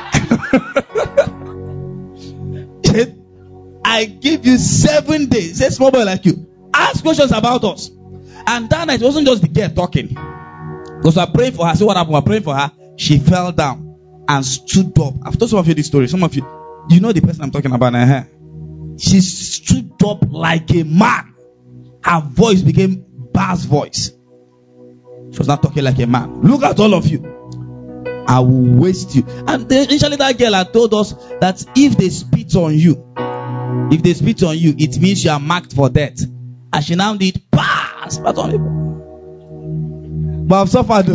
I give you 7 days. Say, small boy like you, ask questions about us. And that night, it wasn't just the girl talking. Because we were praying for her. See what happened? We were praying for her. She fell down and stood up. I've told some of you this story. Some of you, you know the person I'm talking about. She stood up like a man. Her voice became bass voice. She was not talking like a man. Look at all of you. I will waste you. And initially that girl had told us that if they spit on you, it means you are marked for death. And she now did spat on people. But I've suffered.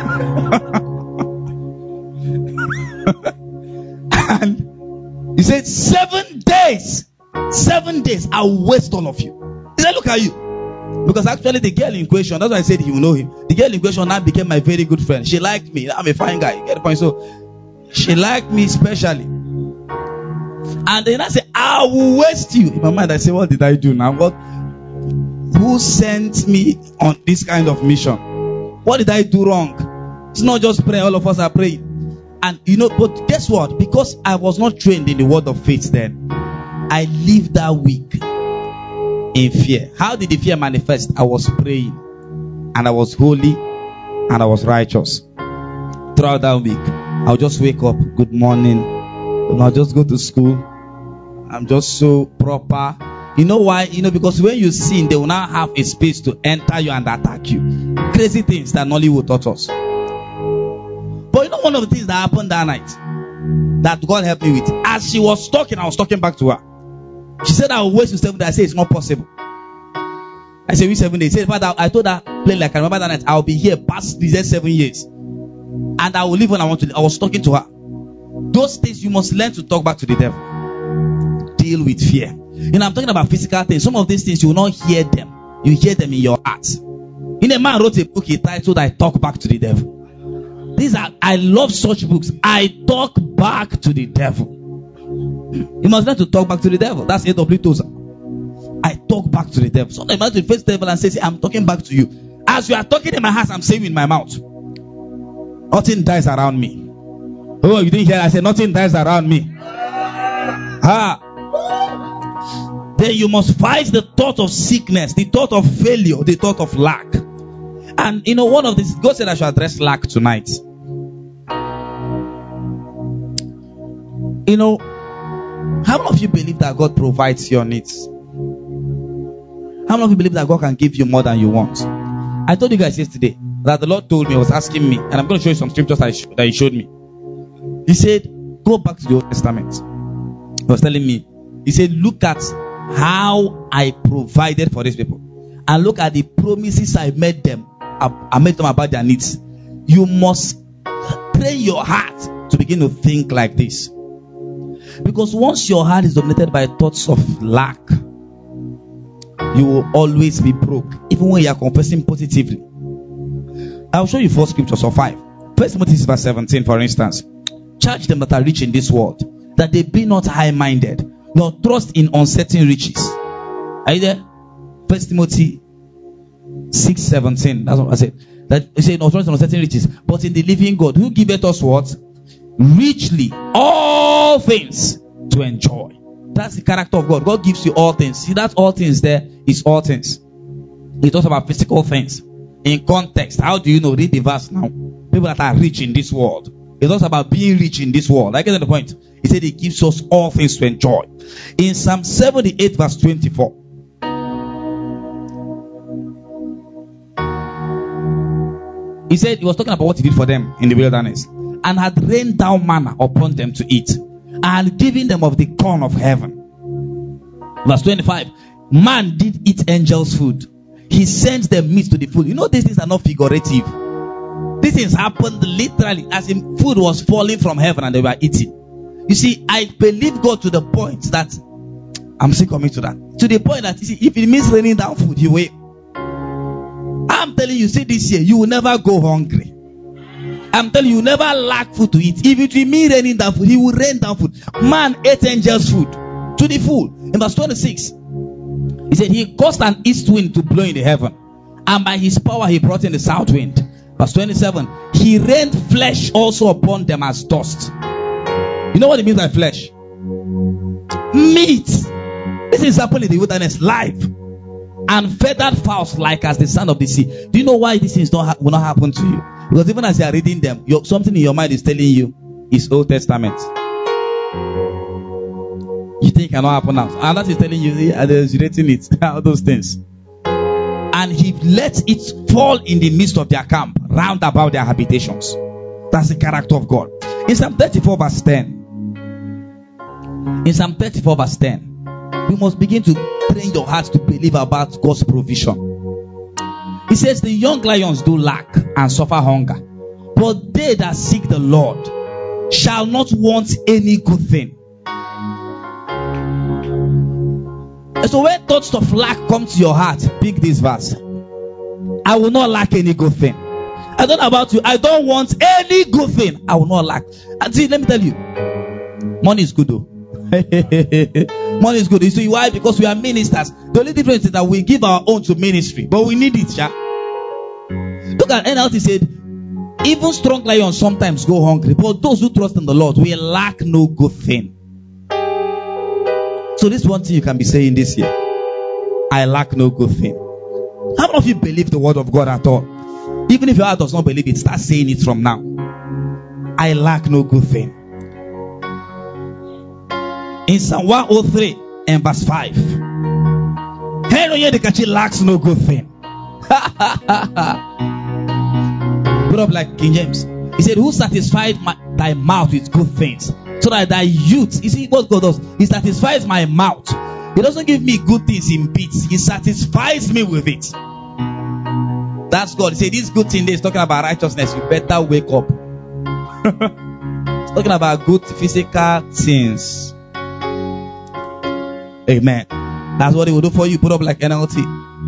And he said, 7 days. 7 days, I'll waste all of you. He said, look at you. Because actually the girl in question, that's why I said you will know him. The girl in question now became my very good friend. She liked me. I'm a fine guy. You get the point? So she liked me especially. And then I said, I will waste you. In my mind, I said, what did I do now? Who sent me on this kind of mission? What did I do wrong? It's not just prayer. All of us are praying. And but guess what? Because I was not trained in the word of faith then, I lived that week in fear. How did the fear manifest? I was praying, and I was holy, and I was righteous. Throughout that week, I'll just wake up, good morning, and I'll just go to school. I'm just so proper. You know why? Because when you sin, they will now have a space to enter you and attack you. Crazy things that Nollywood taught us. But one of the things that happened that night, that God helped me with, as she was talking, I was talking back to her. She said, I will wait till 7 days. I said, it's not possible. I said, which 7 days? She said, Father, I told her, play like I remember that night, I'll be here past these 7 years. And I will leave when I want to. I was talking to her. Those things, you must learn to talk back to the devil. Deal with fear. I'm talking about physical things. Some of these things, you will not hear them. You hear them in your heart. A man wrote a book entitled, I Talk Back to the Devil. I love such books. I talk back to the devil. You must learn to talk back to the devil. That's A.W. Tozer. I talk back to the devil. Sometimes I face the devil and say, I'm talking back to you. As you are talking in my heart, I'm saying in my mouth. Nothing dies around me. Oh, you didn't hear? I said nothing dies around me. Then you must fight the thought of sickness, the thought of failure, the thought of lack. And one of these, God said I should address lack tonight. How many of you believe that God provides your needs? How many of you believe that God can give you more than you want? I told you guys yesterday that the Lord told me, was asking me, and I'm going to show you some scriptures that He showed me. He said, go back to the Old Testament. He was telling me, He said, look at how I provided for these people, and look at the promises I made them about their needs. You must train your heart to begin to think like this. Because once your heart is dominated by thoughts of lack, you will always be broke, even when you are confessing positively. I'll show you 4 scriptures or 5. 1 Timothy verse 17, for instance. Charge them that are rich in this world, that they be not high-minded, nor trust in uncertain riches. Are you there? 1 Timothy 6:17. That's what I said. That he said, not trust in uncertain riches, but in the living God, who giveth us what? Richly all things to enjoy. That's the character of God. God gives you all things. See, that all things there is all things. He talks about physical things. In context, how do you know? Read the verse now. People that are rich in this world. He talks about being rich in this world. I get the point. He said He gives us all things to enjoy. In Psalm 78 verse 24. He said, He was talking about what He did for them in the wilderness. And had rained down manna upon them to eat, and given them of the corn of heaven. Verse 25. Man did eat angels' food. He sent them meat to the full. These things are not figurative. These things happened literally, as in food was falling from heaven and they were eating. You see, I believe God to the point that, I'm still coming to that, to the point that, you see, if it means raining down food, He will. I'm telling you, see, this year, you will never go hungry. I'm telling you, you never lack food to eat. If it will mean raining down food, He will rain down food. Man ate angels' food to the full. In verse 26, He said, He caused an east wind to blow in the heaven, and by His power He brought in the south wind. Verse 27, He rained flesh also upon them as dust. You know what it means by flesh? Meat. This is happening in the wilderness live. And feathered fowls like as the sand of the sea. Do you know why these things will not happen to you? Because even as you are reading them, something in your mind is telling you it's Old Testament. You think it cannot happen now. And that is telling you, there's rating it. All those things. And He let it fall in the midst of their camp, round about their habitations. That's the character of God. In Psalm 34 verse 10. In Psalm 34 verse 10. You must begin to train your heart to believe about God's provision. He says, the young lions do lack and suffer hunger, but they that seek the Lord shall not want any good thing. And so when thoughts of lack come to your heart, pick this verse. I will not lack any good thing. I don't know about you. I don't want any good thing. I will not lack. And see, let me tell you, money is good though. Money is good. You see why? Because we are ministers. The only difference is that we give our own to ministry, but we need it. Yeah? Look at NLT said, even strong lions sometimes go hungry, but those who trust in the Lord will lack no good thing. So this one thing you can be saying this year: I lack no good thing. How many of you believe the word of God at all? Even if your heart does not believe it, start saying it from now. I lack no good thing. In Psalm 103 and verse 5, Henry Onyedikachi lacks no good thing. Put up like King James. He said, who satisfied thy mouth with good things, so that thy youth, you see what God does, he satisfies my mouth. He doesn't give me good things in bits, he satisfies me with it. That's God. He said, this good thing is talking about righteousness. You better wake up. It's talking about good physical things. Amen. That's what he will do for you. Put up like NLT.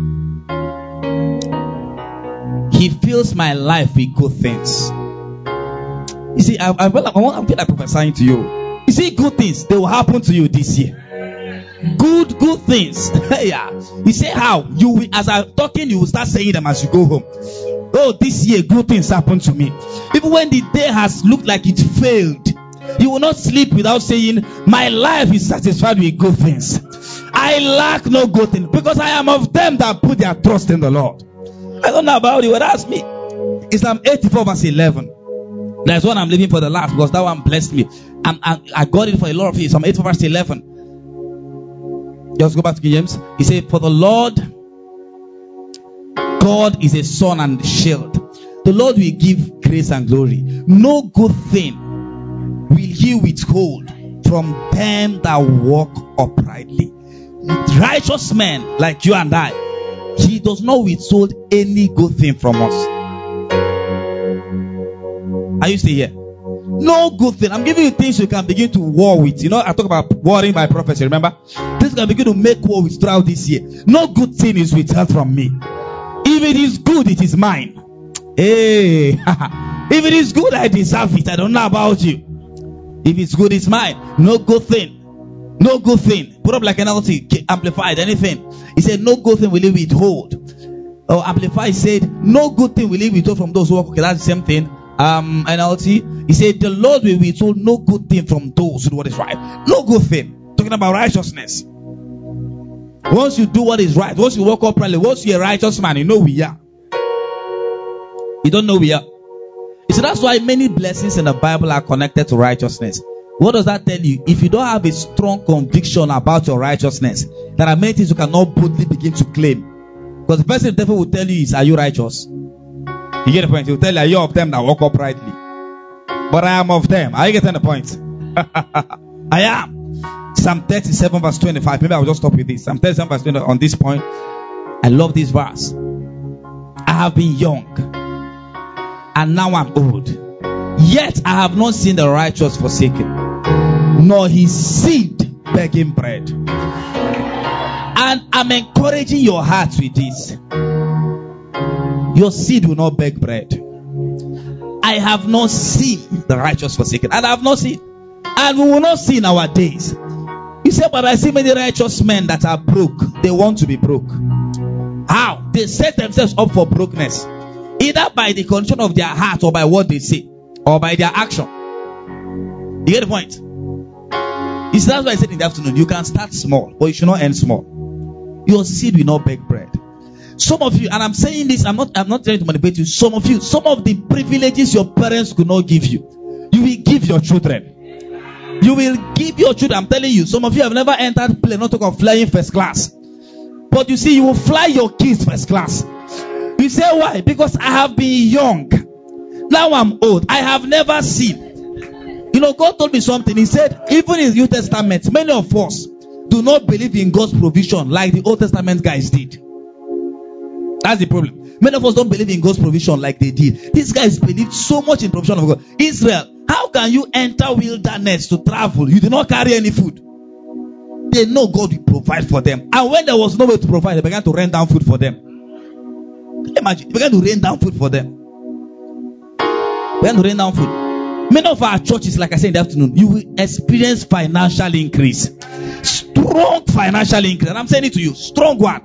He fills my life with good things. You see, I feel like prophesying to you. You see, good things, they will happen to you this year. Good things. Yeah. You say how? You will, as I'm talking, you will start saying them as you go home. Oh, this year, good things happen to me. Even when the day has looked like it failed, you will not sleep without saying, my life is satisfied with good things. I lack no good thing, because I am of them that put their trust in the Lord. I don't know about you, but that's me. It's Psalm 84 verse 11. That's what I'm leaving for the last, because that one blessed me. I got it for a lot of you. Psalm 84 verse 11. Just go back to King James. He said, for the Lord God is a sun and shield. The Lord will give grace and glory. No good thing will he withhold from them that walk uprightly. Righteous men like you and I, he does not withhold any good thing from us. Are you still here? No good thing. I'm giving you things you can begin to war with. You know, I talk about warring by prophecy, remember? This can begin to make war with throughout this year. No good thing is withheld from me. If it is good, it is mine. Hey, if it is good, I deserve it. I don't know about you. If it's good, it's mine. No good thing. No good thing. Put up like an NLT, amplified, anything. He said, no good thing will he withhold. Or amplified said, no good thing will he withhold from those who walk. Okay, that's the same thing. NLT, he said, the Lord will withhold no good thing from those who do what is right. No good thing. Talking about righteousness. Once you do what is right, once you walk uprightly, once you're a righteous man, you know who we are. You don't know who we are. You see, that's why many blessings in the Bible are connected to righteousness. What does that tell you? If you don't have a strong conviction about your righteousness, there are many things you cannot boldly begin to claim. Because the first thing the devil will tell you is, are you righteous? You get the point? He will tell you, are you of them that walk uprightly? But I am of them. Are you getting the point? I am. Psalm 37 verse 25. Maybe I will just stop with this. Psalm 37 verse 25 on this point. I love this verse. I have been young, and now I'm old. Yet I have not seen the righteous forsaken, nor his seed begging bread. And I'm encouraging your heart with this. Your seed will not beg bread. I have not seen the righteous forsaken, and I have not seen, and we will not see in our days. You say, but I see many righteous men that are broke. They want to be broke. How? They set themselves up for brokenness, either by the condition of their heart, or by what they say, or by their action. You get the point? You see, that's why I said in the afternoon, you can start small, but you should not end small. Your seed will not beg bread. Some of you, and I'm saying this, I'm not trying to manipulate you. Some of you, some of the privileges your parents could not give you, you will give your children. You will give your children. I'm telling you, some of you have never entered plane, not talk of flying first class. But you see, you will fly your kids first class. You say why? Because I have been young. Now I'm old. I have never seen. You know, God told me something. He said, even in the New Testament, many of us do not believe in God's provision like the Old Testament guys did. That's the problem. Many of us don't believe in God's provision like they did. These guys believed so much in provision of God. Israel, how can you enter wilderness to travel? You did not carry any food. They know God will provide for them. And when there was no way to provide, they began to rain down food for them. Imagine, they began to rain down food for them. Began to rain down food. Many of our churches, like I said in the afternoon, you will experience financial increase. Strong financial increase. And I'm saying it to you, strong one.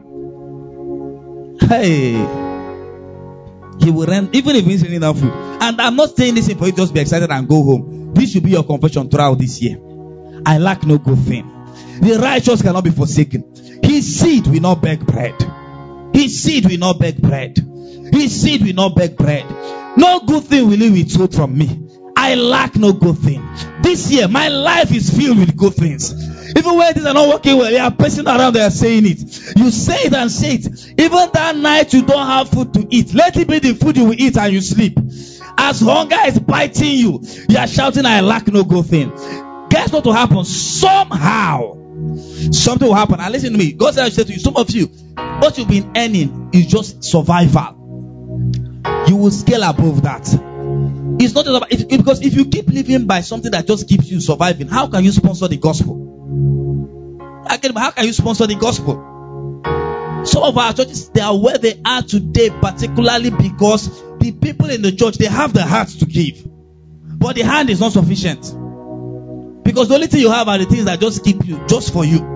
Hey, he will rent, even if he's raining down food. And I'm not saying this for you to just be excited and go home. This should be your confession throughout this year. I lack no good thing. The righteous cannot be forsaken. His seed will not beg bread. His seed will not beg bread. His seed will not beg bread. No good thing will he withhold from me. I lack no good thing. This year, my life is filled with good things. Even when things are not working well, you are passing around there saying it. You say it and say it. Even that night you don't have food to eat, let it be the food you will eat and you sleep. As hunger is biting you, you are shouting, I lack no good thing. Guess what will happen? Somehow, something will happen. And listen to me. God said I should say to you, some of you, what you've been earning is just survival. You will scale above that. It's not just about, because if you keep living by something that just keeps you surviving, how can you sponsor the gospel? How can you sponsor the gospel? Some of our churches, they are where they are today, particularly because the people in the church, they have the heart to give, but the hand is not sufficient. Because the only thing you have are the things that just keep you, just for you.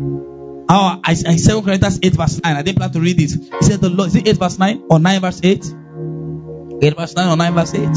2 Corinthians 8 verse 9. I didn't plan to read this. He said the Lord, is it 8 verse 9 or 9 verse 8? 8 verse 9 or 9 verse 8?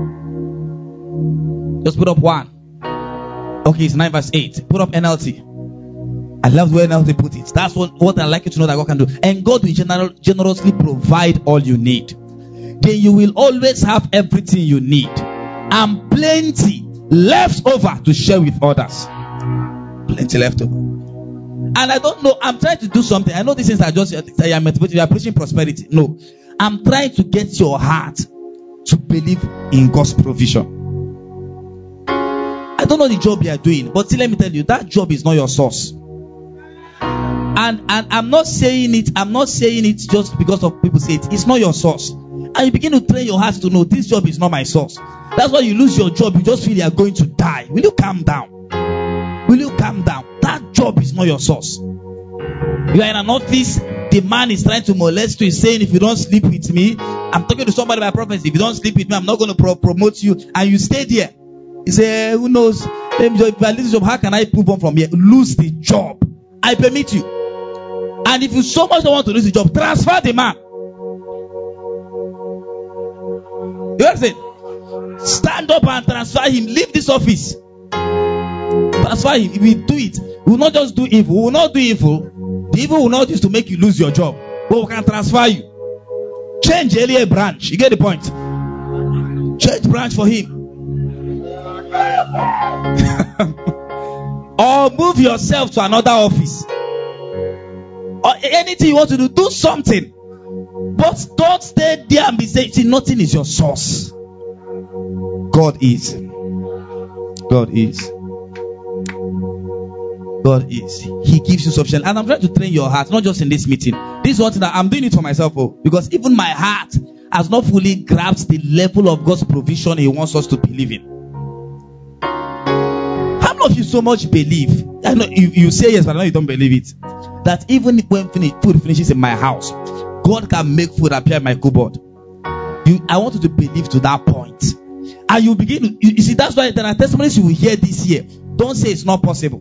Just put up one. Okay, it's 9 verse 8. Put up NLT. I love the way NLT put it. That's what I'd like you to know that God can do. And God will generously provide all you need. Then you will always have everything you need. And plenty left over to share with others. Plenty left over. And I don't know, I'm trying to do something. I know these things are just, I am motivated. You are preaching prosperity. No. I'm trying to get your heart to believe in God's provision. I don't know the job you are doing, but see, let me tell you, that job is not your source. And I'm not saying it just because of people say it. It's not your source. And you begin to train your heart to know this job is not my source. That's why you lose your job. You just feel you are going to die. Will you calm down? Will you calm down? That job is not your source. You are in an office. The man is trying to molest you. He's saying, if you don't sleep with me, I'm talking to somebody by prophecy. If you don't sleep with me, I'm not going to promote you. And you stay there. He say, who knows? If I lose the job, how can I move on from here? Lose the job. I permit you. And if you so much don't want to lose the job, transfer the man. You understand? Stand up and transfer him. Leave this office. Transfer him. If we do it, we will not just do evil. We will not do evil. The evil will not just to make you lose your job, but we can transfer you. Change earlier branch. You get the point? Change branch for him. Or move yourself to another office. Or anything you want to do, do something. But don't stay there and be saying, see, nothing is your source. God is. God is. God is. He gives you sufficient. And I'm trying to train your heart, not just in this meeting. This is one thing that I'm doing it for myself, because even my heart has not fully grasped the level of God's provision He wants us to believe in. How many of you so much believe? I know you say yes, but I know you don't believe it. That even when food finishes in my house, God can make food appear in my cupboard. I want you to believe to that point. And you begin to, you see, that's why there are testimonies you will hear this year. Don't say it's not possible.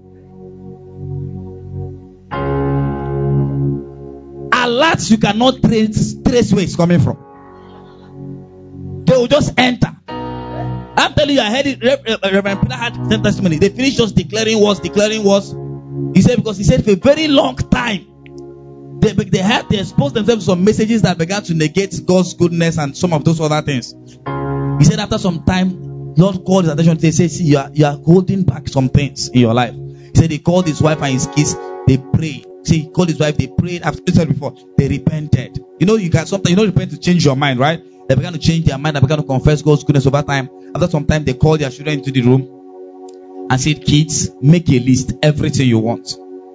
Alerts you cannot trace where it's coming from. They will just enter. I'm telling you, I heard it. Reverend Peter had the same testimony. They finished just declaring words. He said, because he said for a very long time, they exposed themselves to some messages that began to negate God's goodness and some of those other things. He said after some time, Lord called his attention. They said, see, you are holding back some things in your life. He said he called his wife and his kids. They prayed. See, he called his wife. They prayed. I've said before. They repented. You know, you can sometimes repent to change your mind, right? They began to change their mind. They began to confess God's goodness over time. After some time, they called their children into the room and said, kids, make a list, everything you want.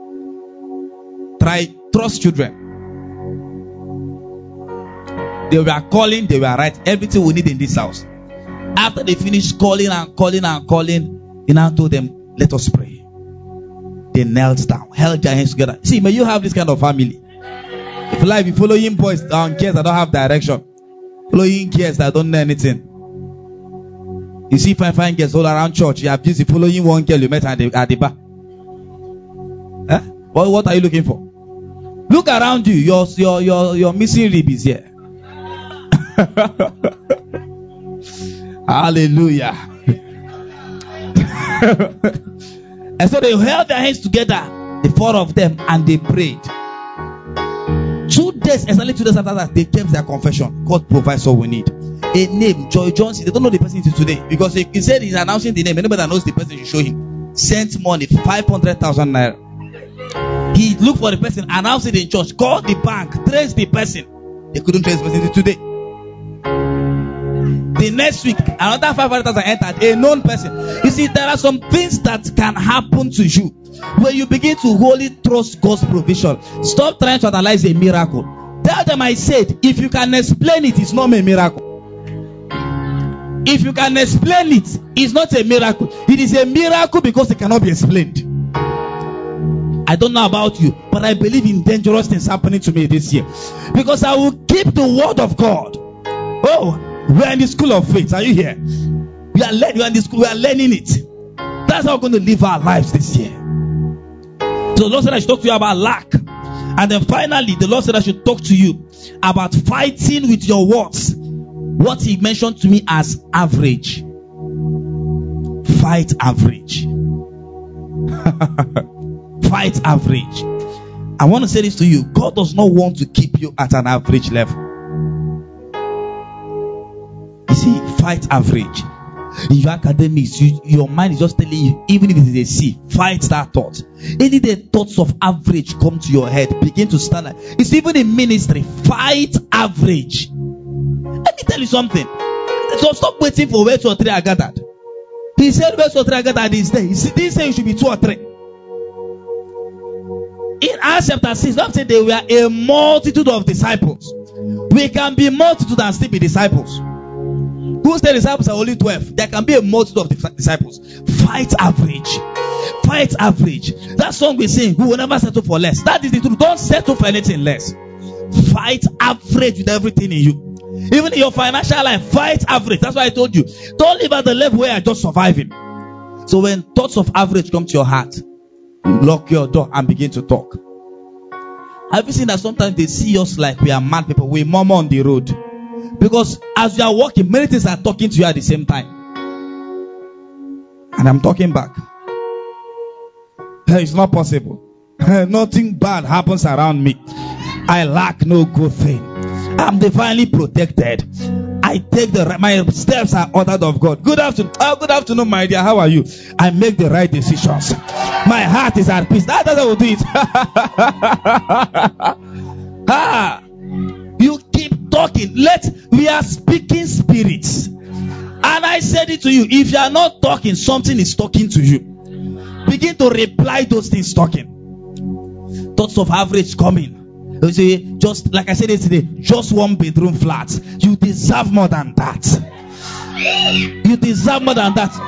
Trust children. They were calling, they were right. Everything we need in this house. After they finished calling, he now told them, let us pray. They knelt down, held their hands together. See, may you have this kind of family. If life be following boys and girls that don't have direction, following girls that don't know anything. You see fine girls all around church. You are busy following one girl you met at the bar. What are you looking for? Look around you. Your missing rib is here. Hallelujah. And so they held their hands together, the four of them, and they prayed. 2 days, exactly 2 days after that, they kept their confession. God provides all we need. A name, Joy Johnson. They don't know the person until today because he said he's announcing the name. Anybody that knows the person should show him. Sent money, 500,000 naira. He looked for the person, announced it in church, called the bank, traced the person. They couldn't trace the person until today. The next week, another 500,000 entered, a known person. You see, there are some things that can happen to you when you begin to wholly trust God's provision. Stop trying to analyze a miracle. Tell them I said, if you can explain it, it's not a miracle. If you can explain it, it's not a miracle. It is a miracle because it cannot be explained. I don't know about you, but I believe in dangerous things happening to me this year. Because I will keep the word of God. Oh, we are in the school of faith. Are you here? We are in the school. We are learning it. That's how we're going to live our lives this year. So the Lord said I should talk to you about lack. And then finally, the Lord said I should talk to you about fighting with your words. What He mentioned to me as average. Fight average. Fight average. I want to say this to you. God does not want to keep you at an average level. You see, fight average. In your academics, your mind is just telling you, even if it is a C, fight that thought. Any the thoughts of average come to your head, begin to stand. It's even in ministry, fight average. Let me tell you something. So stop waiting for where 2 or 3 are gathered. He said where 2 or 3 are gathered is there. He didn't say you should be 2 or 3. In Acts chapter 6, don't say they were a multitude of disciples. We can be multitude and still be disciples. Who said disciples are only 12? There can be a multitude of disciples. Fight average. Fight average. That song we sing, who will never settle for less. That is the truth. Don't settle for anything less. Fight average with everything in you. Even in your financial life, fight average. That's why I told you. Don't live at the level where you're just surviving. So when thoughts of average come to your heart, lock your door and begin to talk. Have you seen that sometimes they see us like we are mad people? We murmur on the road. Because as you are walking, many things are talking to you at the same time. And I'm talking back. It's not possible. Nothing bad happens around me. I lack no good thing. I'm divinely protected. I take my steps are ordered of God. Good afternoon. Good afternoon, my dear. How are you? I make the right decisions. My heart is at peace. That's how I will do it. You keep talking. We are speaking spirits. And I said it to you. If you are not talking, something is talking to you. Begin to reply those things talking. Thoughts of average coming. You see, just like I said yesterday, just 1 bedroom flat. You deserve more than that. You deserve more than that.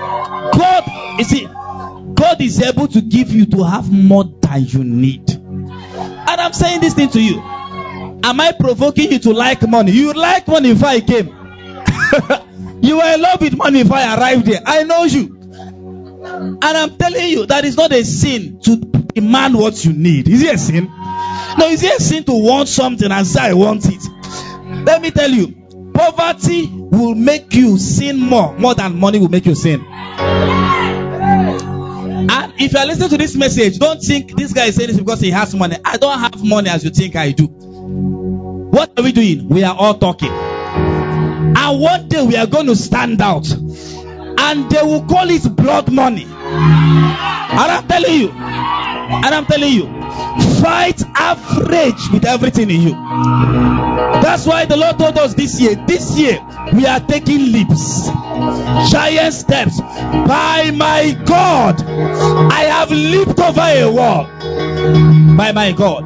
God is able to give you to have more than you need. And I'm saying this thing to you. Am I provoking you to like money? You like money if I came. You were in love with money if I arrived here. I know you. And I'm telling you, that is not a sin to demand what you need. Is it a sin? No, is it a sin to want something and say I want it? Let me tell you, poverty will make you sin more than money will make you sin. And if you are listening to this message, don't think this guy is saying this because he has money. I don't have money as you think I do. What are we doing? We are all talking. And one day we are going to stand out. And they will call it blood money. And I'm telling you, fight average with everything in you. That's why the Lord told us this year, we are taking leaps, giant steps. By my God, I have leaped over a wall. By my God.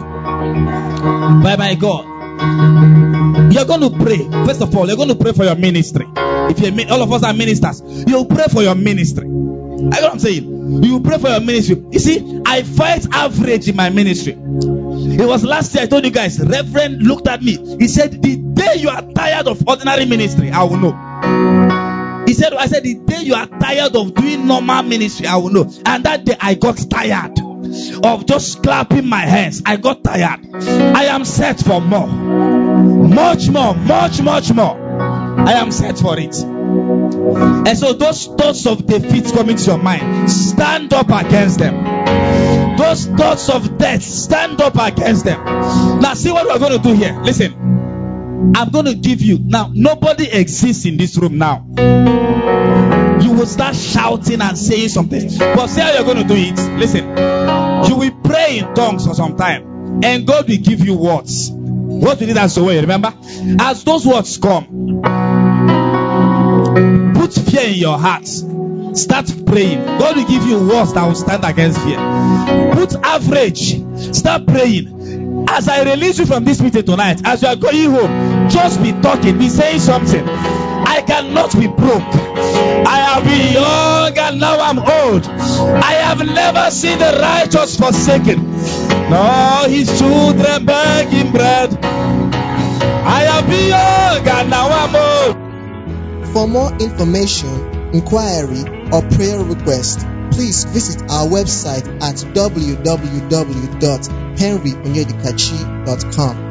You're going to pray. First of all, you're going to pray for your ministry. If all of us are ministers, you'll pray for your ministry. I know what I'm saying. You pray for your ministry. You see, I fight average in my ministry. It was last year I told you guys, Reverend looked at me. He said, the day you are tired of ordinary ministry, I will know. I said, the day you are tired of doing normal ministry, I will know. And that day I got tired of just clapping my hands. I got tired. I am set for more. Much more. I am set for it. And so those thoughts of defeat coming to your mind, stand up against them. Those thoughts of death, stand up against them. Now see what we're going to do here. Listen, I'm going to give you, now nobody exists in this room now. You will start shouting and saying something, but see how you're going to do it. Listen, you will pray in tongues for some time, and God will give you words. What we did as way, remember? As those words come, put fear in your heart. Start praying. God will give you words that will stand against fear. Put average. Start praying. As I release you from this meeting tonight, as you are going home, just be talking, be saying something. I cannot be broke. I have been young and now I'm old. I have never seen the righteous forsaken, nor his children begging bread. I have been young and now I'm old. For more information, inquiry, or prayer request, please visit our website at www.henryonyedikachi.com.